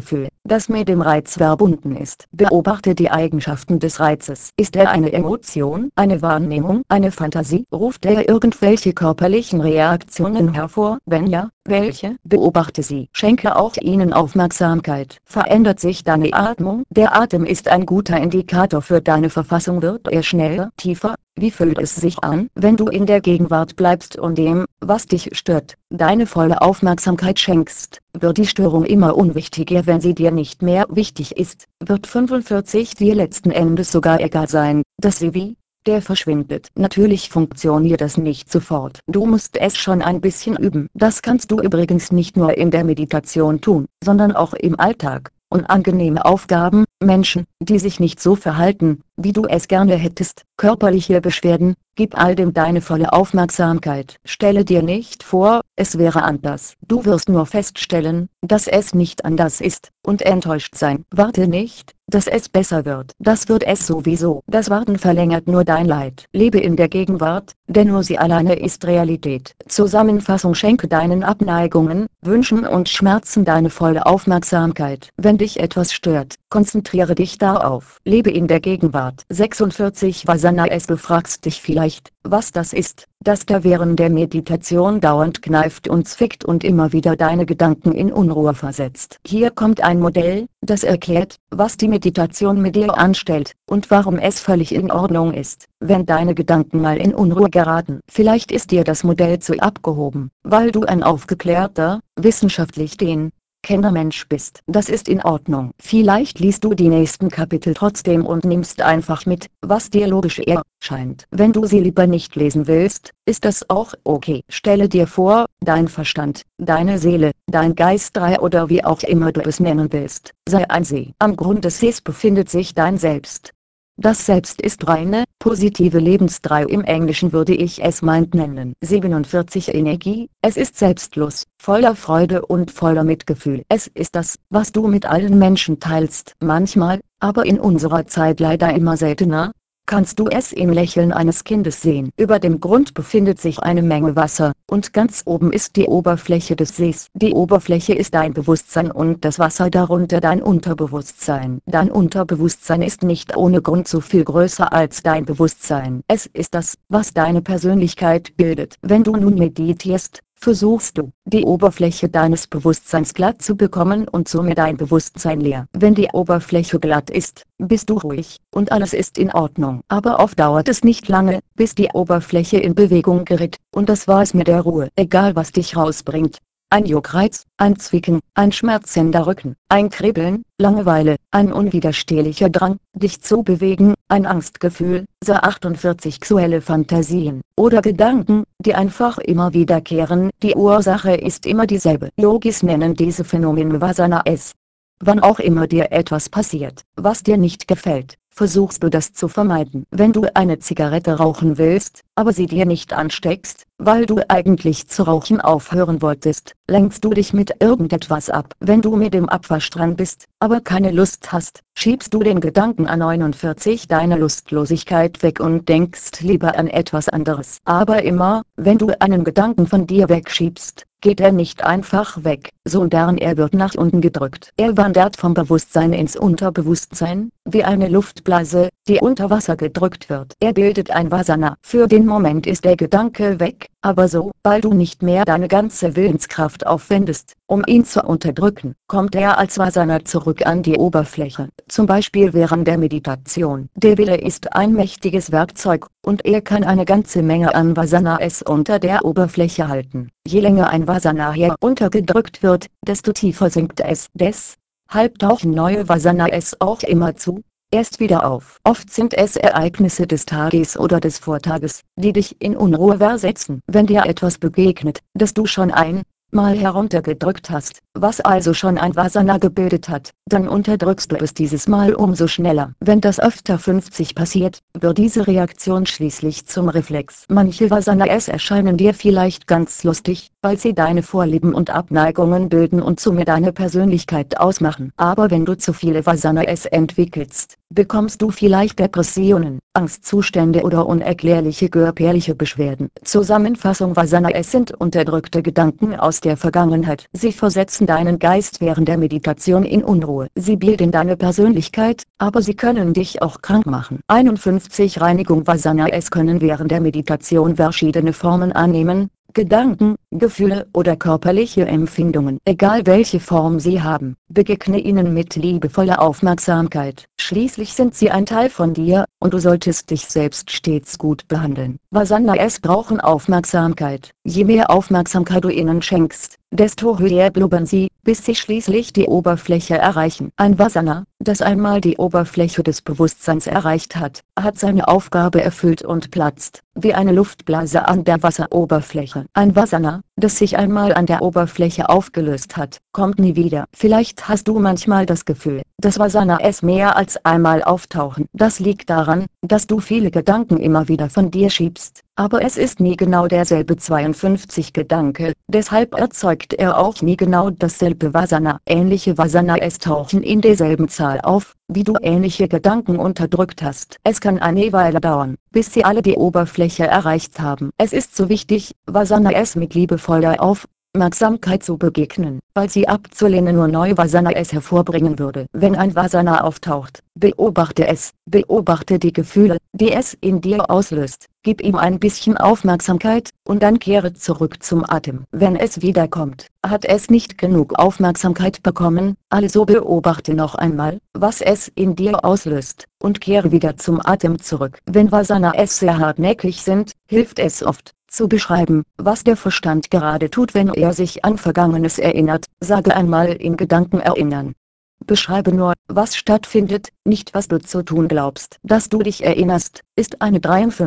das mit dem Reiz verbunden ist. Beobachte die Eigenschaften des Reizes. Ist er eine Emotion, eine Wahrnehmung, eine Fantasie? Ruft er irgendwelche körperlichen Reaktionen hervor? Wenn ja, welche? Beobachte sie. Schenke auch ihnen Aufmerksamkeit. Verändert sich deine Atmung? Der Atem ist ein guter Indikator für deine Verfassung. Wird er schneller, tiefer? Wie fühlt es sich an, wenn du in der Gegenwart bleibst und dem, was dich stört, deine volle Aufmerksamkeit schenkst? Wird die Störung immer unwichtiger, wenn sie dir nicht mehr wichtig ist? Wird 45 dir letzten Endes sogar egal sein, dass sie wie der verschwindet. Natürlich funktioniert das nicht sofort. Du musst es schon ein bisschen üben. Das kannst du übrigens nicht nur in der Meditation tun, sondern auch im Alltag. Unangenehme Aufgaben, Menschen, die sich nicht so verhalten, wie du es gerne hättest, körperliche Beschwerden, gib all dem deine volle Aufmerksamkeit. Stelle dir nicht vor, es wäre anders. Du wirst nur feststellen, dass es nicht anders ist, und enttäuscht sein. Warte nicht, dass es besser wird. Das wird es sowieso. Das Warten verlängert nur dein Leid. Lebe in der Gegenwart, denn nur sie alleine ist Realität. Zusammenfassung: Schenke deinen Abneigungen, Wünschen und Schmerzen deine volle Aufmerksamkeit. Wenn dich etwas stört, konzentriere dich darauf. Lebe in der Gegenwart. 46 Vasanas. Du fragst dich vielleicht, was das ist, das da während der Meditation dauernd kneift und zwickt und immer wieder deine Gedanken in Unruhe versetzt. Hier kommt ein Modell, das erklärt, was die Meditation mit dir anstellt, und warum es völlig in Ordnung ist, wenn deine Gedanken mal in Unruhe geraten. Vielleicht ist dir das Modell zu abgehoben, weil du ein aufgeklärter, wissenschaftlich Kennermensch bist. Das ist in Ordnung. Vielleicht liest du die nächsten Kapitel trotzdem und nimmst einfach mit, was dir logisch erscheint. Wenn du sie lieber nicht lesen willst, ist das auch okay. Stelle dir vor, dein Verstand, deine Seele, dein Geist 3 oder wie auch immer du es nennen willst, sei ein See. Am Grund des Sees befindet sich dein Selbst. Das Selbst ist reine, positive Lebensdrei. Im Englischen würde ich es Mind nennen. 47 Energie. Es ist selbstlos, voller Freude und voller Mitgefühl. Es ist das, was du mit allen Menschen teilst. Manchmal, aber in unserer Zeit leider immer seltener, kannst du es im Lächeln eines Kindes sehen. Über dem Grund befindet sich eine Menge Wasser, und ganz oben ist die Oberfläche des Sees. Die Oberfläche ist dein Bewusstsein und das Wasser darunter dein Unterbewusstsein. Dein Unterbewusstsein ist nicht ohne Grund so viel größer als dein Bewusstsein. Es ist das, was deine Persönlichkeit bildet. Wenn du nun meditierst, versuchst du, die Oberfläche deines Bewusstseins glatt zu bekommen und somit dein Bewusstsein leer. Wenn die Oberfläche glatt ist, bist du ruhig, und alles ist in Ordnung. Aber oft dauert es nicht lange, bis die Oberfläche in Bewegung gerät, und das war's mit der Ruhe. Egal was dich rausbringt. Ein Juckreiz, ein Zwicken, ein schmerzender Rücken, ein Kribbeln, Langeweile, ein unwiderstehlicher Drang, dich zu bewegen, ein Angstgefühl, so 48 sexuelle Fantasien oder Gedanken, die einfach immer wiederkehren. Die Ursache ist immer dieselbe. Yogis nennen diese Phänomene Vasanas. Wann auch immer dir etwas passiert, was dir nicht gefällt, versuchst du das zu vermeiden. Wenn du eine Zigarette rauchen willst, aber sie dir nicht ansteckst, weil du eigentlich zu rauchen aufhören wolltest, lenkst du dich mit irgendetwas ab. Wenn du mit dem Abwasch dran bist, aber keine Lust hast, schiebst du den Gedanken an 49 deiner Lustlosigkeit weg und denkst lieber an etwas anderes. Aber immer, wenn du einen Gedanken von dir wegschiebst, geht er nicht einfach weg, sondern er wird nach unten gedrückt. Er wandert vom Bewusstsein ins Unterbewusstsein, wie eine Luftblase, die unter Wasser gedrückt wird. Er bildet ein Vasana. Für den Moment ist der Gedanke weg, aber sobald du nicht mehr deine ganze Willenskraft aufwendest, um ihn zu unterdrücken, kommt er als Vasana zurück an die Oberfläche. Zum Beispiel während der Meditation. Der Wille ist ein mächtiges Werkzeug, und er kann eine ganze Menge an Vasanas unter der Oberfläche halten. Je länger ein Vasana heruntergedrückt wird, desto tiefer sinkt es. Deshalb tauchen neue Vasanas auch immer erst wieder auf. Oft sind es Ereignisse des Tages oder des Vortages, die dich in Unruhe versetzen. Wenn dir etwas begegnet, das du schon mal heruntergedrückt hast, was also schon ein Vasana gebildet hat, dann unterdrückst du es dieses Mal umso schneller. Wenn das öfter 50 passiert, wird diese Reaktion schließlich zum Reflex. Manche Vasanas erscheinen dir vielleicht ganz lustig, weil sie deine Vorlieben und Abneigungen bilden und somit deine Persönlichkeit ausmachen. Aber wenn du zu viele Vasanas entwickelst, bekommst du vielleicht Depressionen. Angstzustände oder unerklärliche körperliche Beschwerden. Zusammenfassung: Vasana: Es sind unterdrückte Gedanken aus der Vergangenheit. Sie versetzen deinen Geist während der Meditation in Unruhe. Sie bilden deine Persönlichkeit, aber sie können dich auch krank machen. 51 Reinigung: Vasana: Es können während der Meditation verschiedene Formen annehmen. Gedanken, Gefühle oder körperliche Empfindungen. Egal welche Form sie haben, begegne ihnen mit liebevoller Aufmerksamkeit. Schließlich sind sie ein Teil von dir, und du solltest dich selbst stets gut behandeln. Vasana: Es brauchen Aufmerksamkeit. Je mehr Aufmerksamkeit du ihnen schenkst, desto höher blubbern sie, bis sie schließlich die Oberfläche erreichen. Ein Vasana, das einmal die Oberfläche des Bewusstseins erreicht hat, hat seine Aufgabe erfüllt und platzt, wie eine Luftblase an der Wasseroberfläche. Ein Vasana, das sich einmal an der Oberfläche aufgelöst hat, kommt nie wieder. Vielleicht hast du manchmal das Gefühl, dass Vasana es mehr als einmal auftauchen. Das liegt daran, dass du viele Gedanken immer wieder von dir schiebst, aber es ist nie genau derselbe 52 Gedanke, deshalb erzeugt er auch nie genau dasselbe Vasana. Ähnliche Vasana: Es tauchen in derselben Zahl auf, wie du ähnliche Gedanken unterdrückt hast. Es kann eine Weile dauern, bis sie alle die Oberfläche erreicht haben. Es ist so wichtig, Vasana es mit liebevoller Aufmerksamkeit zu begegnen, weil sie abzulehnen nur neue Vasana es hervorbringen würde. Wenn ein Vasana auftaucht, beobachte es, beobachte die Gefühle, die es in dir auslöst, gib ihm ein bisschen Aufmerksamkeit, und dann kehre zurück zum Atem. Wenn es wiederkommt, hat es nicht genug Aufmerksamkeit bekommen, also beobachte noch einmal, was es in dir auslöst, und kehre wieder zum Atem zurück. Wenn Vasana es sehr hartnäckig sind, hilft es oft, zu beschreiben, was der Verstand gerade tut, wenn er sich an Vergangenes erinnert. Sage einmal in Gedanken erinnern. Beschreibe nur, was stattfindet, nicht was du zu tun glaubst. Dass du dich erinnerst, ist eine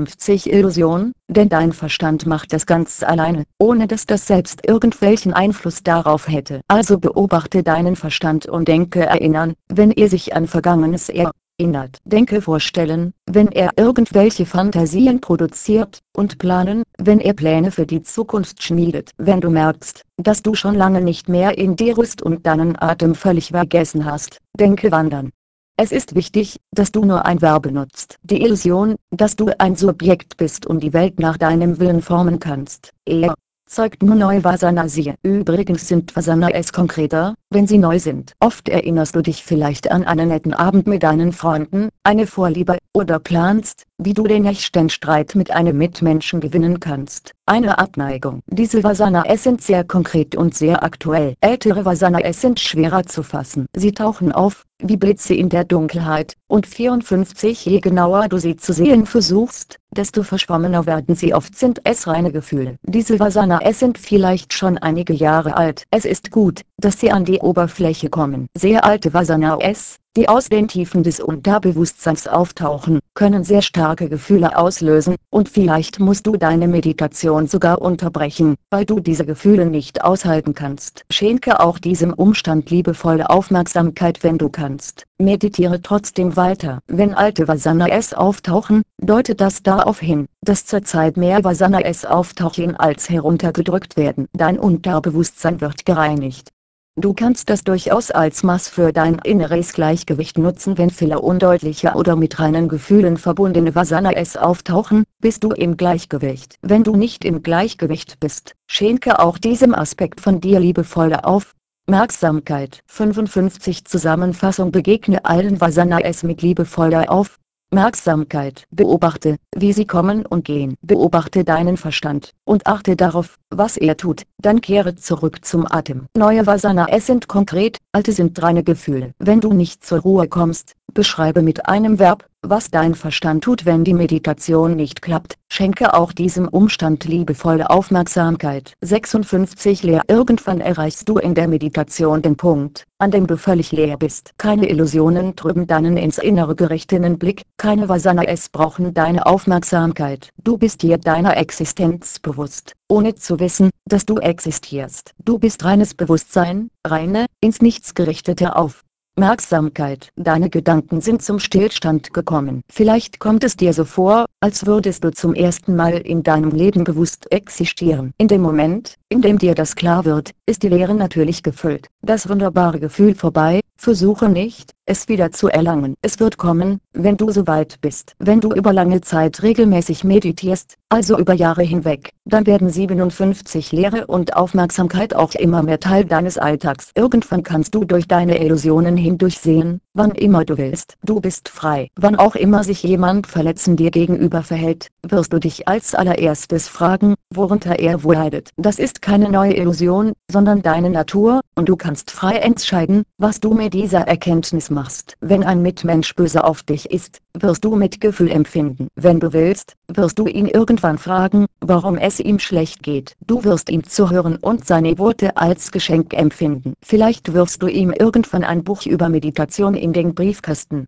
53 Illusion, denn dein Verstand macht das ganz alleine, ohne dass das selbst irgendwelchen Einfluss darauf hätte. Also beobachte deinen Verstand und denke erinnern, wenn er sich an Vergangenes erinnert. Denke vorstellen, wenn er irgendwelche Fantasien produziert, und planen, wenn er Pläne für die Zukunft schmiedet. Wenn du merkst, dass du schon lange nicht mehr in dir ruhst und deinen Atem völlig vergessen hast, denke wandern. Es ist wichtig, dass du nur ein Verb benutzt. Die Illusion, dass du ein Subjekt bist und die Welt nach deinem Willen formen kannst, zeugt nur neue Vasana. Siehe. Übrigens sind Vasana es konkreter, wenn sie neu sind. Oft erinnerst du dich vielleicht an einen netten Abend mit deinen Freunden, eine Vorliebe, oder planst, wie du den nächsten Streit mit einem Mitmenschen gewinnen kannst. Eine Abneigung. Diese Vasana es sind sehr konkret und sehr aktuell. Ältere Vasana es sind schwerer zu fassen. Sie tauchen auf, wie Blitze in der Dunkelheit, und 54 je genauer du sie zu sehen versuchst, desto verschwommener werden sie. Oft sind es reine Gefühle. Diese Vasana es sind vielleicht schon einige Jahre alt. Es ist gut, dass sie an die Oberfläche kommen. Sehr alte Vasana es, die aus den Tiefen des Unterbewusstseins auftauchen, können sehr starke Gefühle auslösen, und vielleicht musst du deine Meditation sogar unterbrechen, weil du diese Gefühle nicht aushalten kannst. Schenke auch diesem Umstand liebevolle Aufmerksamkeit, wenn du kannst. Meditiere trotzdem weiter. Wenn alte Vasana es auftauchen, deutet das darauf hin, dass zurzeit mehr Vasana es auftauchen als heruntergedrückt werden. Dein Unterbewusstsein wird gereinigt. Du kannst das durchaus als Maß für dein inneres Gleichgewicht nutzen. Wenn viele undeutliche oder mit reinen Gefühlen verbundene Vasana es auftauchen, bist du im Gleichgewicht. Wenn du nicht im Gleichgewicht bist, schenke auch diesem Aspekt von dir liebevolle Aufmerksamkeit. 55 Zusammenfassung: Begegne allen Vasana es mit liebevoller Aufmerksamkeit. Beobachte, wie sie kommen und gehen. Beobachte deinen Verstand, und achte darauf, was er tut. Dann kehre zurück zum Atem. Neue Vasana es sind konkret, alte sind reine Gefühle. Wenn du nicht zur Ruhe kommst, beschreibe mit einem Verb, was dein Verstand tut. Wenn die Meditation nicht klappt, schenke auch diesem Umstand liebevolle Aufmerksamkeit. 56 leer. Irgendwann erreichst du in der Meditation den Punkt, an dem du völlig leer bist. Keine Illusionen trüben deinen ins Innere gerichteten Blick, keine Vasana es brauchen deine Aufmerksamkeit. Du bist dir deiner Existenz bewusst, ohne zu wissen, dass du existierst. Du bist reines Bewusstsein, reine, ins Nichts gerichtete Aufmerksamkeit. Deine Gedanken sind zum Stillstand gekommen. Vielleicht kommt es dir so vor, als würdest du zum ersten Mal in deinem Leben bewusst existieren. In dem Moment, in dem dir das klar wird, ist die Leere natürlich gefüllt. Das wunderbare Gefühl vorbei. Versuche nicht, es wieder zu erlangen. Es wird kommen, wenn du soweit bist. Wenn du über lange Zeit regelmäßig meditierst, also über Jahre hinweg, dann werden 57 Lehre und Aufmerksamkeit auch immer mehr Teil deines Alltags. Irgendwann kannst du durch deine Illusionen hindurchsehen, wann immer du willst. Du bist frei. Wann auch immer sich jemand verletzend dir gegenüber verhält, wirst du dich als allererstes fragen, worunter er wohl leidet. Das ist keine neue Illusion, sondern deine Natur, und du kannst frei entscheiden, was du mit dieser Erkenntnis machst. Wenn ein Mitmensch böse auf dich ist, wirst du Mitgefühl empfinden. Wenn du willst, wirst du ihn irgendwann fragen, warum es ihm schlecht geht. Du wirst ihm zuhören und seine Worte als Geschenk empfinden. Vielleicht wirfst du ihm irgendwann ein Buch über Meditation in den Briefkasten.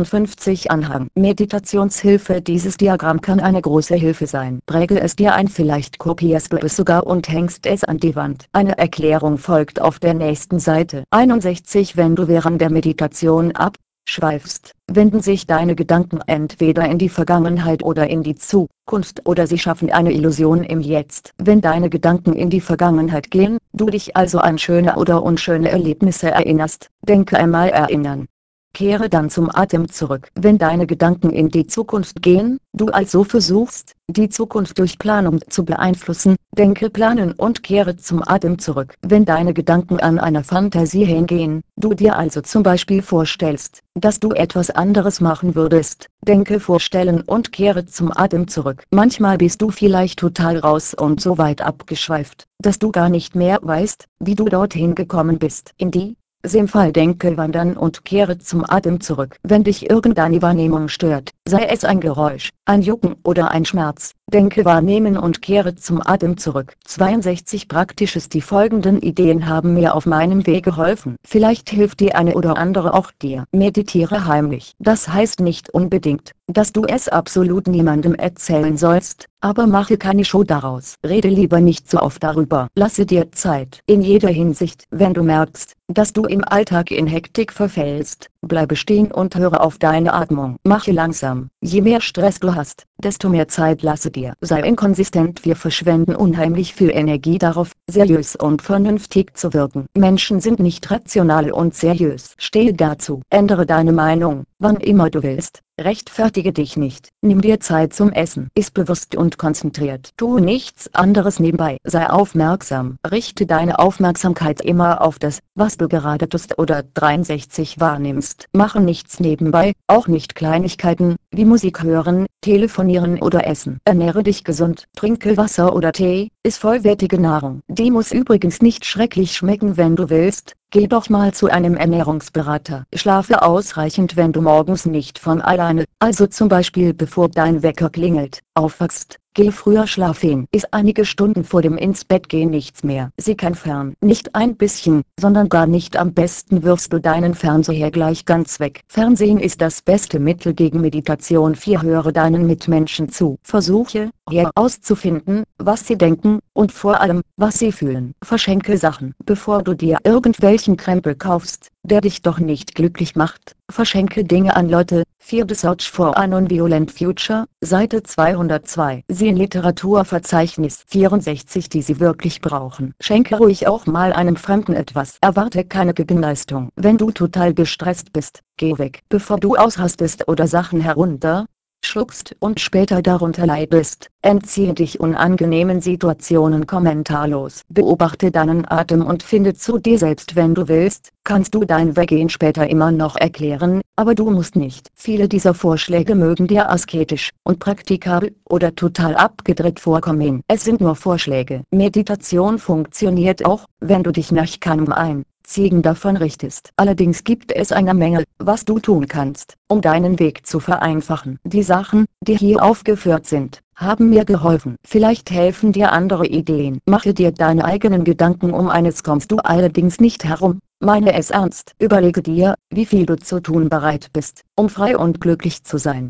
58 Anhang. Meditationshilfe. Dieses Diagramm kann eine große Hilfe sein. Präge es dir ein, vielleicht kopierst du es sogar und hängst es an die Wand. Eine Erklärung folgt auf der nächsten Seite. 61. Wenn du während der Meditation abschweifst, wenden sich deine Gedanken entweder in die Vergangenheit oder in die Zukunft, oder sie schaffen eine Illusion im Jetzt. Wenn deine Gedanken in die Vergangenheit gehen, du dich also an schöne oder unschöne Erlebnisse erinnerst, denke einmal erinnern. Kehre dann zum Atem zurück. Wenn deine Gedanken in die Zukunft gehen, du also versuchst, die Zukunft durch Planung zu beeinflussen, denke planen und kehre zum Atem zurück. Wenn deine Gedanken an einer Fantasie hingehen, du dir also zum Beispiel vorstellst, dass du etwas anderes machen würdest, denke vorstellen und kehre zum Atem zurück. Manchmal bist du vielleicht total raus und so weit abgeschweift, dass du gar nicht mehr weißt, wie du dorthin gekommen bist. In diesem Fall denke wandern und kehre zum Atem zurück. Wenn dich irgendeine Wahrnehmung stört, sei es ein Geräusch, ein Jucken oder ein Schmerz, denke wahrnehmen und kehre zum Atem zurück. 62 Praktisches. Die folgenden Ideen haben mir auf meinem Weg geholfen. Vielleicht hilft die eine oder andere auch dir. Meditiere heimlich. Das heißt nicht unbedingt, dass du es absolut niemandem erzählen sollst, aber mache keine Show daraus. Rede lieber nicht so oft darüber. Lasse dir Zeit. In jeder Hinsicht. Wenn du merkst, dass du im Alltag in Hektik verfällst, bleibe stehen und höre auf deine Atmung. Mache langsam. Je mehr Stress du hast, desto mehr Zeit lasse dir. Sei inkonsistent. Wir verschwenden unheimlich viel Energie darauf, seriös und vernünftig zu wirken. Menschen sind nicht rational und seriös. Stehe dazu. Ändere deine Meinung, wann immer du willst. Rechtfertige dich nicht. Nimm dir Zeit zum Essen. Iss bewusst und konzentriert. Tue nichts anderes nebenbei. Sei aufmerksam. Richte deine Aufmerksamkeit immer auf das, was du gerade tust oder 63 wahrnimmst. Mache nichts nebenbei, auch nicht Kleinigkeiten, wie Musik hören, telefonieren oder essen. Ernähre dich gesund. Trinke Wasser oder Tee, iss vollwertige Nahrung. Die muss übrigens nicht schrecklich schmecken. Wenn du willst, geh doch mal zu einem Ernährungsberater. Schlafe ausreichend. Wenn du morgens nicht von alleine, also zum Beispiel bevor dein Wecker klingelt, aufwachst, geh früher schlafen. Iss einige Stunden vor dem ins Bett gehen nichts mehr. Sieh kein Fern. Nicht ein bisschen, sondern gar nicht. Am besten wirfst du deinen Fernseher gleich ganz weg. Fernsehen ist das beste Mittel gegen Meditation. 4. Höre deinen Mitmenschen zu. Versuche, herauszufinden, was sie denken, und vor allem, was sie fühlen. Verschenke Sachen. Bevor du dir irgendwelchen Krempel kaufst, der dich doch nicht glücklich macht, verschenke Dinge an Leute. 4. Search for a Non-Violent Future, Seite 202. Siehe Literaturverzeichnis. 64. Die sie wirklich brauchen. Schenke ruhig auch mal einem Fremden etwas. Erwarte keine Gegenleistung. Wenn du total gestresst bist, geh weg. Bevor du ausrastest oder Sachen herunter schluckst und später darunter leidest, entziehe dich unangenehmen Situationen kommentarlos. Beobachte deinen Atem und finde zu dir selbst. Wenn du willst, kannst du dein Weggehen später immer noch erklären, aber du musst nicht. Viele dieser Vorschläge mögen dir asketisch und praktikabel oder total abgedreht vorkommen. Es sind nur Vorschläge. Meditation funktioniert auch, wenn du dich nach keinem Ziegen davon richtest. Allerdings gibt es eine Menge, was du tun kannst, um deinen Weg zu vereinfachen. Die Sachen, die hier aufgeführt sind, haben mir geholfen. Vielleicht helfen dir andere Ideen. Mache dir deine eigenen Gedanken. Um eines kommst du allerdings nicht herum. Meine es ernst. Überlege dir, wie viel du zu tun bereit bist, um frei und glücklich zu sein.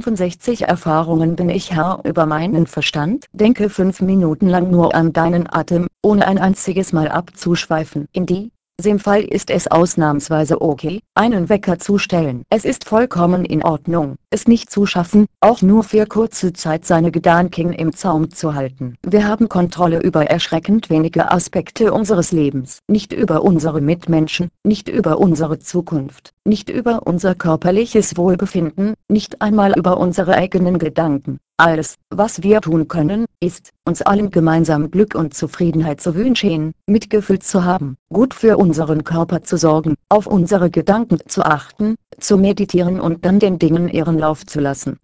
65 Erfahrungen. Bin ich Herr über meinen Verstand? Denke 5 Minuten lang nur an deinen Atem, ohne ein einziges Mal abzuschweifen. In die diesem Fall ist es ausnahmsweise okay, einen Wecker zu stellen. Es ist vollkommen in Ordnung, es nicht zu schaffen, auch nur für kurze Zeit seine Gedanken im Zaum zu halten. Wir haben Kontrolle über erschreckend wenige Aspekte unseres Lebens. Nicht über unsere Mitmenschen, nicht über unsere Zukunft, nicht über unser körperliches Wohlbefinden, nicht einmal über unsere eigenen Gedanken. Alles, was wir tun können, ist, uns allen gemeinsam Glück und Zufriedenheit zu wünschen, Mitgefühl zu haben, gut für unseren Körper zu sorgen, auf unsere Gedanken zu achten, zu meditieren und dann den Dingen ihren Lauf zu lassen.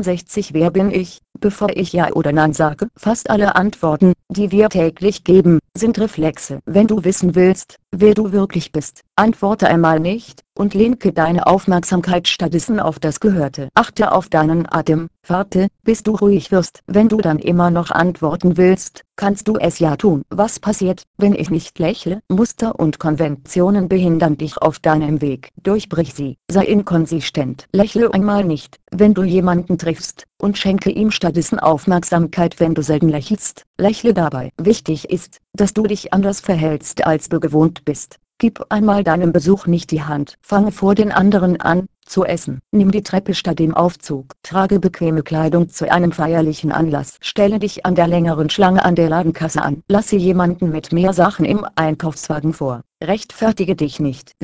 66 Wer bin ich, bevor ich Ja oder Nein sage? Fast alle Antworten, die wir täglich geben, sind Reflexe. Wenn du wissen willst, wer du wirklich bist, antworte einmal nicht, und lenke deine Aufmerksamkeit stattdessen auf das Gehörte. Achte auf deinen Atem, warte, bis du ruhig wirst. Wenn du dann immer noch antworten willst, kannst du es ja tun. Was passiert, wenn ich nicht lächle? Muster und Konventionen behindern dich auf deinem Weg. Durchbrich sie. Sei inkonsistent. Lächle einmal nicht, wenn du jemanden triffst, und schenke ihm stattdessen Aufmerksamkeit, wenn du selten lächelst. Lächle dabei. Wichtig ist, dass du dich anders verhältst, als du gewohnt bist. Gib einmal deinem Besuch nicht die Hand. Fange vor den anderen an, zu essen. Nimm die Treppe statt dem Aufzug. Trage bequeme Kleidung zu einem feierlichen Anlass. Stelle dich an der längeren Schlange an der Ladenkasse an. Lasse jemanden mit mehr Sachen im Einkaufswagen vor. Rechtfertige dich nicht.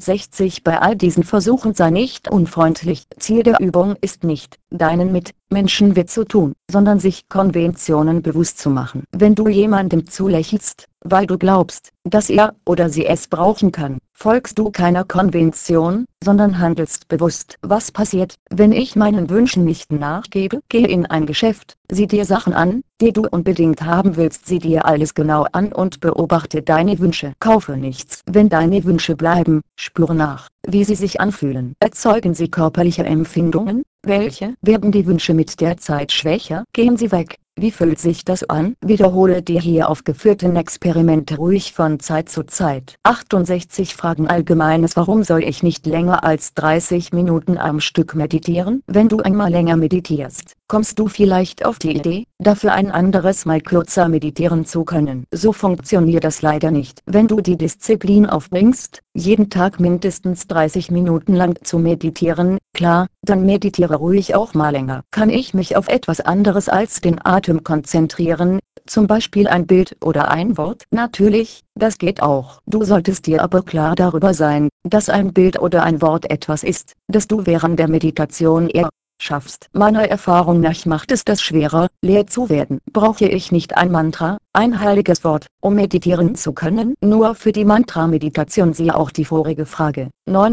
67 Bei all diesen Versuchen sei nicht unfreundlich. Ziel der Übung ist nicht, deinen Mitmenschen weh zu tun, sondern sich Konventionen bewusst zu machen. Wenn du jemandem zulächelst, weil du glaubst, dass er oder sie es brauchen kann, folgst du keiner Konvention, sondern handelst bewusst. Was passiert, wenn ich meinen Wünschen nicht nachgebe? Gehe in ein Geschäft, sieh dir Sachen an, die du unbedingt haben willst, sieh dir alles genau an und beobachte deine Wünsche. Kaufe nichts. Wenn deine Wünsche bleiben, spüre nach, wie sie sich anfühlen. Erzeugen sie körperliche Empfindungen? Welche? Werden die Wünsche mit der Zeit schwächer? Gehen sie weg? Wie fühlt sich das an? Wiederhole die hier aufgeführten Experimente ruhig von Zeit zu Zeit. 68 Fragen Allgemeines Warum soll ich nicht länger als 30 Minuten am Stück meditieren? Wenn du einmal länger meditierst, kommst du vielleicht auf die Idee, dafür ein anderes Mal kürzer meditieren zu können. So funktioniert das leider nicht. Wenn du die Disziplin aufbringst, jeden Tag mindestens 30 Minuten lang zu meditieren, klar, dann meditiere ruhig auch mal länger. Kann ich mich auf etwas anderes als den Atem konzentrieren, zum Beispiel ein Bild oder ein Wort? Natürlich, das geht auch. Du solltest dir aber klar darüber sein, dass ein Bild oder ein Wort etwas ist, das du während der Meditation eher schaffst. Meiner Erfahrung nach macht es das schwerer, leer zu werden. Brauche ich nicht ein Mantra, ein heiliges Wort, um meditieren zu können? Nur für die Mantra-Meditation siehe auch die vorige Frage.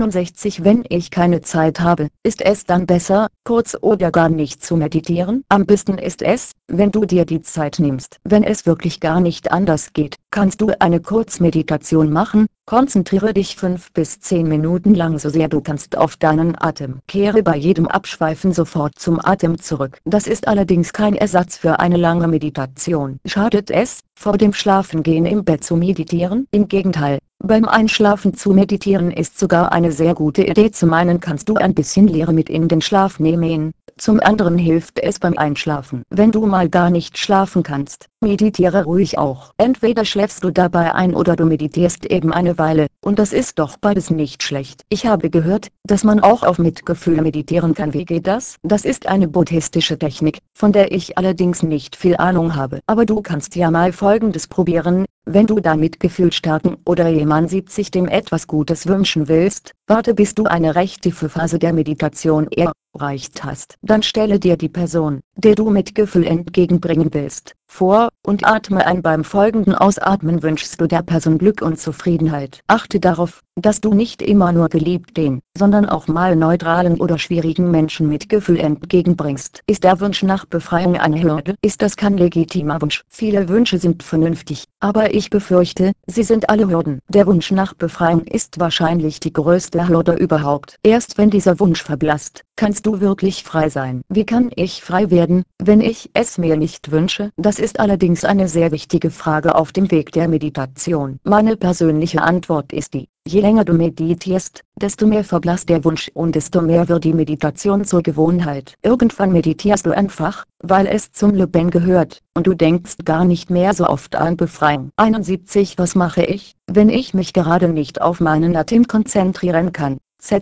69 Wenn ich keine Zeit habe, ist es dann besser, kurz oder gar nicht zu meditieren? Am besten ist es, wenn du dir die Zeit nimmst. Wenn es wirklich gar nicht anders geht, kannst du eine Kurzmeditation machen. Konzentriere dich 5 bis 10 Minuten lang so sehr du kannst auf deinen Atem. Kehre bei jedem Abschweifen sofort zum Atem zurück. Das ist allerdings kein Ersatz für eine lange Meditation. Schadet es, vor dem Schlafengehen im Bett zu meditieren? Im Gegenteil, beim Einschlafen zu meditieren ist sogar eine sehr gute Idee. Zum einen kannst du ein bisschen Leere mit in den Schlaf nehmen, zum anderen hilft es beim Einschlafen. Wenn du mal gar nicht schlafen kannst, meditiere ruhig auch. Entweder schläfst du dabei ein oder du meditierst eben eine Weile, und das ist doch beides nicht schlecht. Ich habe gehört, dass man auch auf Mitgefühl meditieren kann. Wie geht das? Das ist eine buddhistische Technik, von der ich allerdings nicht viel Ahnung habe. Aber du kannst ja mal Folgendes probieren: Wenn du dein Mitgefühl stärken oder jemand 70 dem etwas Gutes wünschen willst, warte bis du eine recht tiefe Phase der Meditation erreicht hast. Dann stelle dir die Person, der du Mitgefühl entgegenbringen willst, vor, und atme ein. Beim folgenden Ausatmen wünschst du der Person Glück und Zufriedenheit. Achte darauf, dass du nicht immer nur Geliebten, sondern auch mal neutralen oder schwierigen Menschen Mitgefühl entgegenbringst. Ist der Wunsch nach Befreiung eine Hürde? Ist das kein legitimer Wunsch? Viele Wünsche sind vernünftig, aber ich befürchte, sie sind alle Hürden. Der Wunsch nach Befreiung ist wahrscheinlich die größte Hürde überhaupt. Erst wenn dieser Wunsch verblasst, kannst du wirklich frei sein. Wie kann ich frei werden, wenn ich es mir nicht wünsche? Das ist allerdings eine sehr wichtige Frage auf dem Weg der Meditation. Meine persönliche Antwort ist die: Je länger du meditierst, desto mehr verblasst der Wunsch und desto mehr wird die Meditation zur Gewohnheit. Irgendwann meditierst du einfach, weil es zum Leben gehört, und du denkst gar nicht mehr so oft an Befreiung. 71 Was mache ich, wenn ich mich gerade nicht auf meinen Atem konzentrieren kann?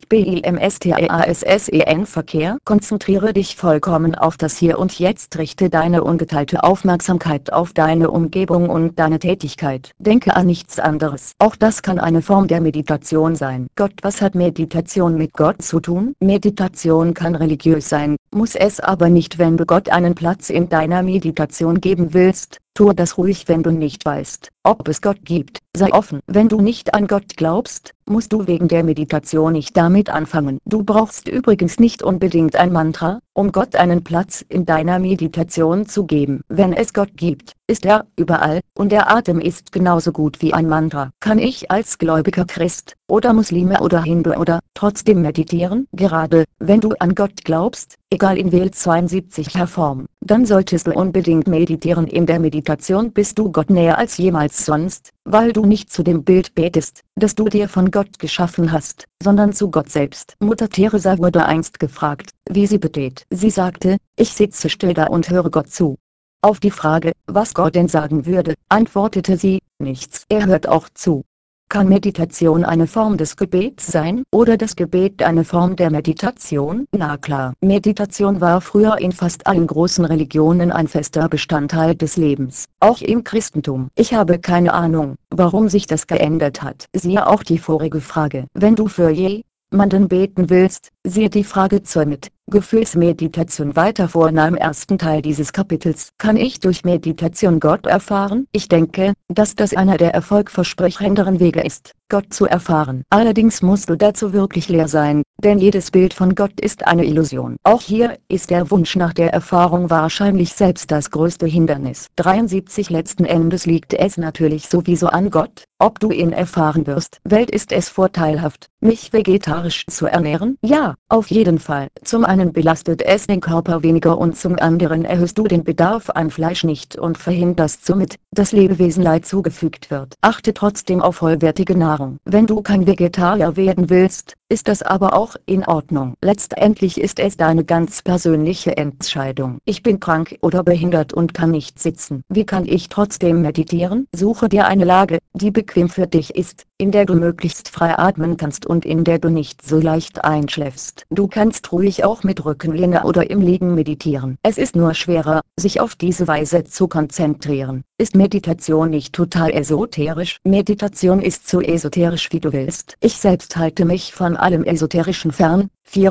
ZBIMSTEASSEN Verkehr. Konzentriere dich vollkommen auf das Hier und Jetzt, richte deine ungeteilte Aufmerksamkeit auf deine Umgebung und deine Tätigkeit. Denke an nichts anderes. Auch das kann eine Form der Meditation sein. Gott, was hat Meditation mit Gott zu tun? Meditation kann religiös sein, muss es aber nicht. Wenn du Gott einen Platz in deiner Meditation geben willst, tue das ruhig. Wenn du nicht weißt, ob es Gott gibt, sei offen. Wenn du nicht an Gott glaubst, musst du wegen der Meditation nicht damit anfangen. Du brauchst übrigens nicht unbedingt ein Mantra, um Gott einen Platz in deiner Meditation zu geben. Wenn es Gott gibt, ist er überall, und der Atem ist genauso gut wie ein Mantra. Kann ich als gläubiger Christ, oder Muslime oder Hindu oder trotzdem meditieren? Gerade, wenn du an Gott glaubst, egal in welcher 72er Form, dann solltest du unbedingt meditieren. In der Meditation bist du Gott näher als jemals sonst, weil du nicht zu dem Bild betest, das du dir von Gott geschaffen hast, sondern zu Gott selbst. Mutter Teresa wurde einst gefragt, wie sie betet. Sie sagte: Ich sitze still da und höre Gott zu. Auf die Frage, was Gott denn sagen würde, antwortete sie: Nichts. Er hört auch zu. Kann Meditation eine Form des Gebets sein, oder das Gebet eine Form der Meditation? Na klar. Meditation war früher in fast allen großen Religionen ein fester Bestandteil des Lebens, auch im Christentum. Ich habe keine Ahnung, warum sich das geändert hat. Siehe auch die vorige Frage. Wenn du für jemanden beten willst, siehe die Frage zur Gefühlsmeditation weiter vorne im ersten Teil dieses Kapitels. Kann ich durch Meditation Gott erfahren? Ich denke, dass das einer der erfolgversprechenderen Wege ist, Gott zu erfahren. Allerdings musst du dazu wirklich leer sein, denn jedes Bild von Gott ist eine Illusion. Auch hier ist der Wunsch nach der Erfahrung wahrscheinlich selbst das größte Hindernis. 73 Letzten Endes liegt es natürlich sowieso an Gott, ob du ihn erfahren wirst. Welt ist es vorteilhaft, mich vegetarisch zu ernähren? Ja, auf jeden Fall. Zum einen belastet es den Körper weniger und zum anderen erhöhst du den Bedarf an Fleisch nicht und verhinderst somit, dass Lebewesen Leid zugefügt wird. Achte trotzdem auf vollwertige Nahrung. Wenn du kein Vegetarier werden willst, ist das aber auch in Ordnung. Letztendlich ist es deine ganz persönliche Entscheidung. Ich bin krank oder behindert und kann nicht sitzen. Wie kann ich trotzdem meditieren? Suche dir eine Lage, die bequem für dich ist, in der du möglichst frei atmen kannst und in der du nicht so leicht einschläfst. Du kannst ruhig auch mit Rückenlehne oder im Liegen meditieren. Es ist nur schwerer, sich auf diese Weise zu konzentrieren. Ist Meditation nicht total esoterisch? Meditation ist so esoterisch wie du willst. Ich selbst halte mich von allem Esoterischen fern.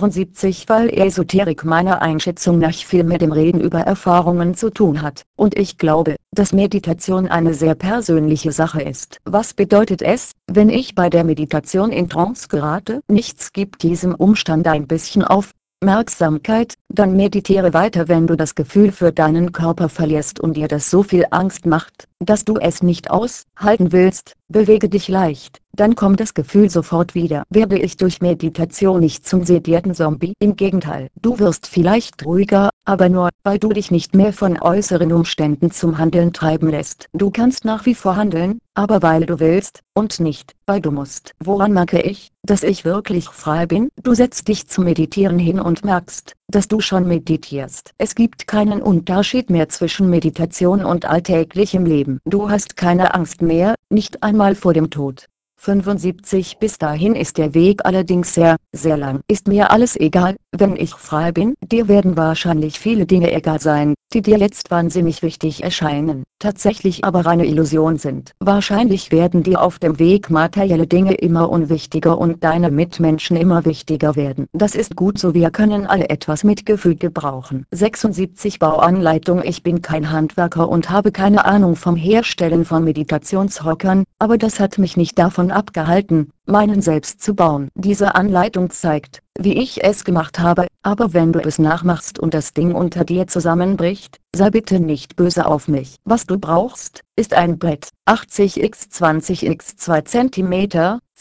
74 Weil Esoterik meiner Einschätzung nach viel mit dem Reden über Erfahrungen zu tun hat. Und ich glaube, dass Meditation eine sehr persönliche Sache ist. Was bedeutet es, wenn ich bei der Meditation in Trance gerate? Nichts gibt diesem Umstand ein bisschen Aufmerksamkeit, dann meditiere weiter. Wenn du das Gefühl für deinen Körper verlierst und dir das so viel Angst macht, dass du es nicht aushalten willst, bewege dich leicht, dann kommt das Gefühl sofort wieder. Werde ich durch Meditation nicht zum sedierten Zombie? Im Gegenteil, du wirst vielleicht ruhiger, aber nur, weil du dich nicht mehr von äußeren Umständen zum Handeln treiben lässt. Du kannst nach wie vor handeln, aber weil du willst, und nicht, weil du musst. Woran merke ich, dass ich wirklich frei bin? Du setzt dich zum Meditieren hin und merkst, dass du schon meditierst. Es gibt keinen Unterschied mehr zwischen Meditation und alltäglichem Leben. Du hast keine Angst mehr, nicht einmal vor dem Tod. 75 Bis dahin ist der Weg allerdings sehr, sehr lang. Ist mir alles egal, wenn ich frei bin? Dir werden wahrscheinlich viele Dinge egal sein, die dir jetzt wahnsinnig wichtig erscheinen, tatsächlich aber reine Illusion sind. Wahrscheinlich werden dir auf dem Weg materielle Dinge immer unwichtiger und deine Mitmenschen immer wichtiger werden. Das ist gut so, wir können alle etwas Mitgefühl gebrauchen. 76 Bauanleitung. Ich bin kein Handwerker und habe keine Ahnung vom Herstellen von Meditationshockern, aber das hat mich nicht davon abgehalten, meinen selbst zu bauen. Diese Anleitung zeigt, wie ich es gemacht habe, aber wenn du es nachmachst und das Ding unter dir zusammenbricht, sei bitte nicht böse auf mich. Was du brauchst, ist ein Brett, 80 x 20 x 2 cm,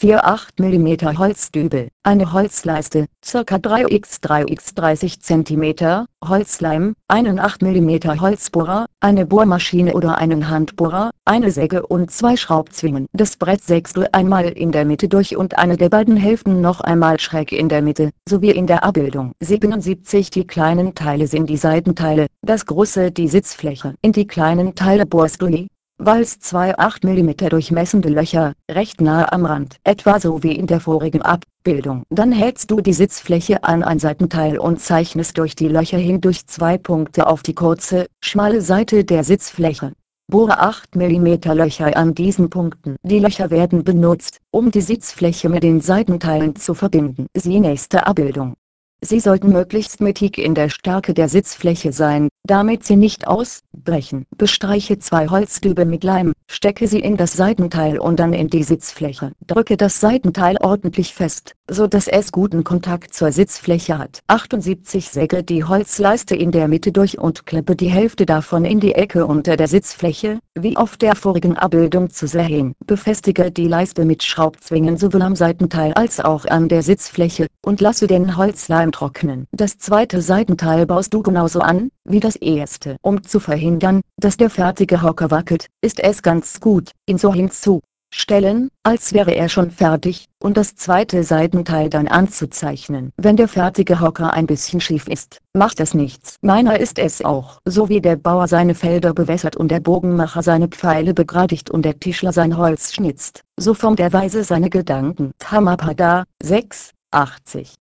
4 8 mm Holzdübel, eine Holzleiste, ca. 3x 30 cm, Holzleim, einen 8 mm Holzbohrer, eine Bohrmaschine oder einen Handbohrer, eine Säge und 2 Schraubzwingen. Das Brett sägst du einmal in der Mitte durch und eine der beiden Hälften noch einmal schräg in der Mitte, so wie in der Abbildung 77. Die kleinen Teile sind die Seitenteile, das große die Sitzfläche. In die kleinen Teile bohrst du jeweils 2 8 mm durchmessende Löcher, recht nahe am Rand, etwa so wie in der vorigen Abbildung. Dann hältst du die Sitzfläche an ein Seitenteil und zeichnest durch die Löcher hindurch 2 Punkte auf die kurze, schmale Seite der Sitzfläche. Bohre 8 mm Löcher an diesen Punkten. Die Löcher werden benutzt, um die Sitzfläche mit den Seitenteilen zu verbinden. Siehe nächste Abbildung. Sie sollten möglichst mittig in der Stärke der Sitzfläche sein, damit sie nicht ausbrechen. Bestreiche 2 Holzdübel mit Leim, stecke sie in das Seitenteil und dann in die Sitzfläche. Drücke das Seitenteil ordentlich fest, so dass es guten Kontakt zur Sitzfläche hat. 78. Säge die Holzleiste in der Mitte durch und klippe die Hälfte davon in die Ecke unter der Sitzfläche, wie auf der vorigen Abbildung zu sehen. Befestige die Leiste mit Schraubzwingen sowohl am Seitenteil als auch an der Sitzfläche, und lasse den Holzleim trocknen. Das zweite Seitenteil baust du genauso an, wie das erste. Um zu verhindern, dass der fertige Hocker wackelt, ist es ganz gut, ihn so hinzustellen, als wäre er schon fertig, und das zweite Seitenteil dann anzuzeichnen. Wenn der fertige Hocker ein bisschen schief ist, macht das nichts. Meiner ist es auch. So wie der Bauer seine Felder bewässert und der Bogenmacher seine Pfeile begradigt und der Tischler sein Holz schnitzt, so formt er weise seine Gedanken. Dhammapada 6, 80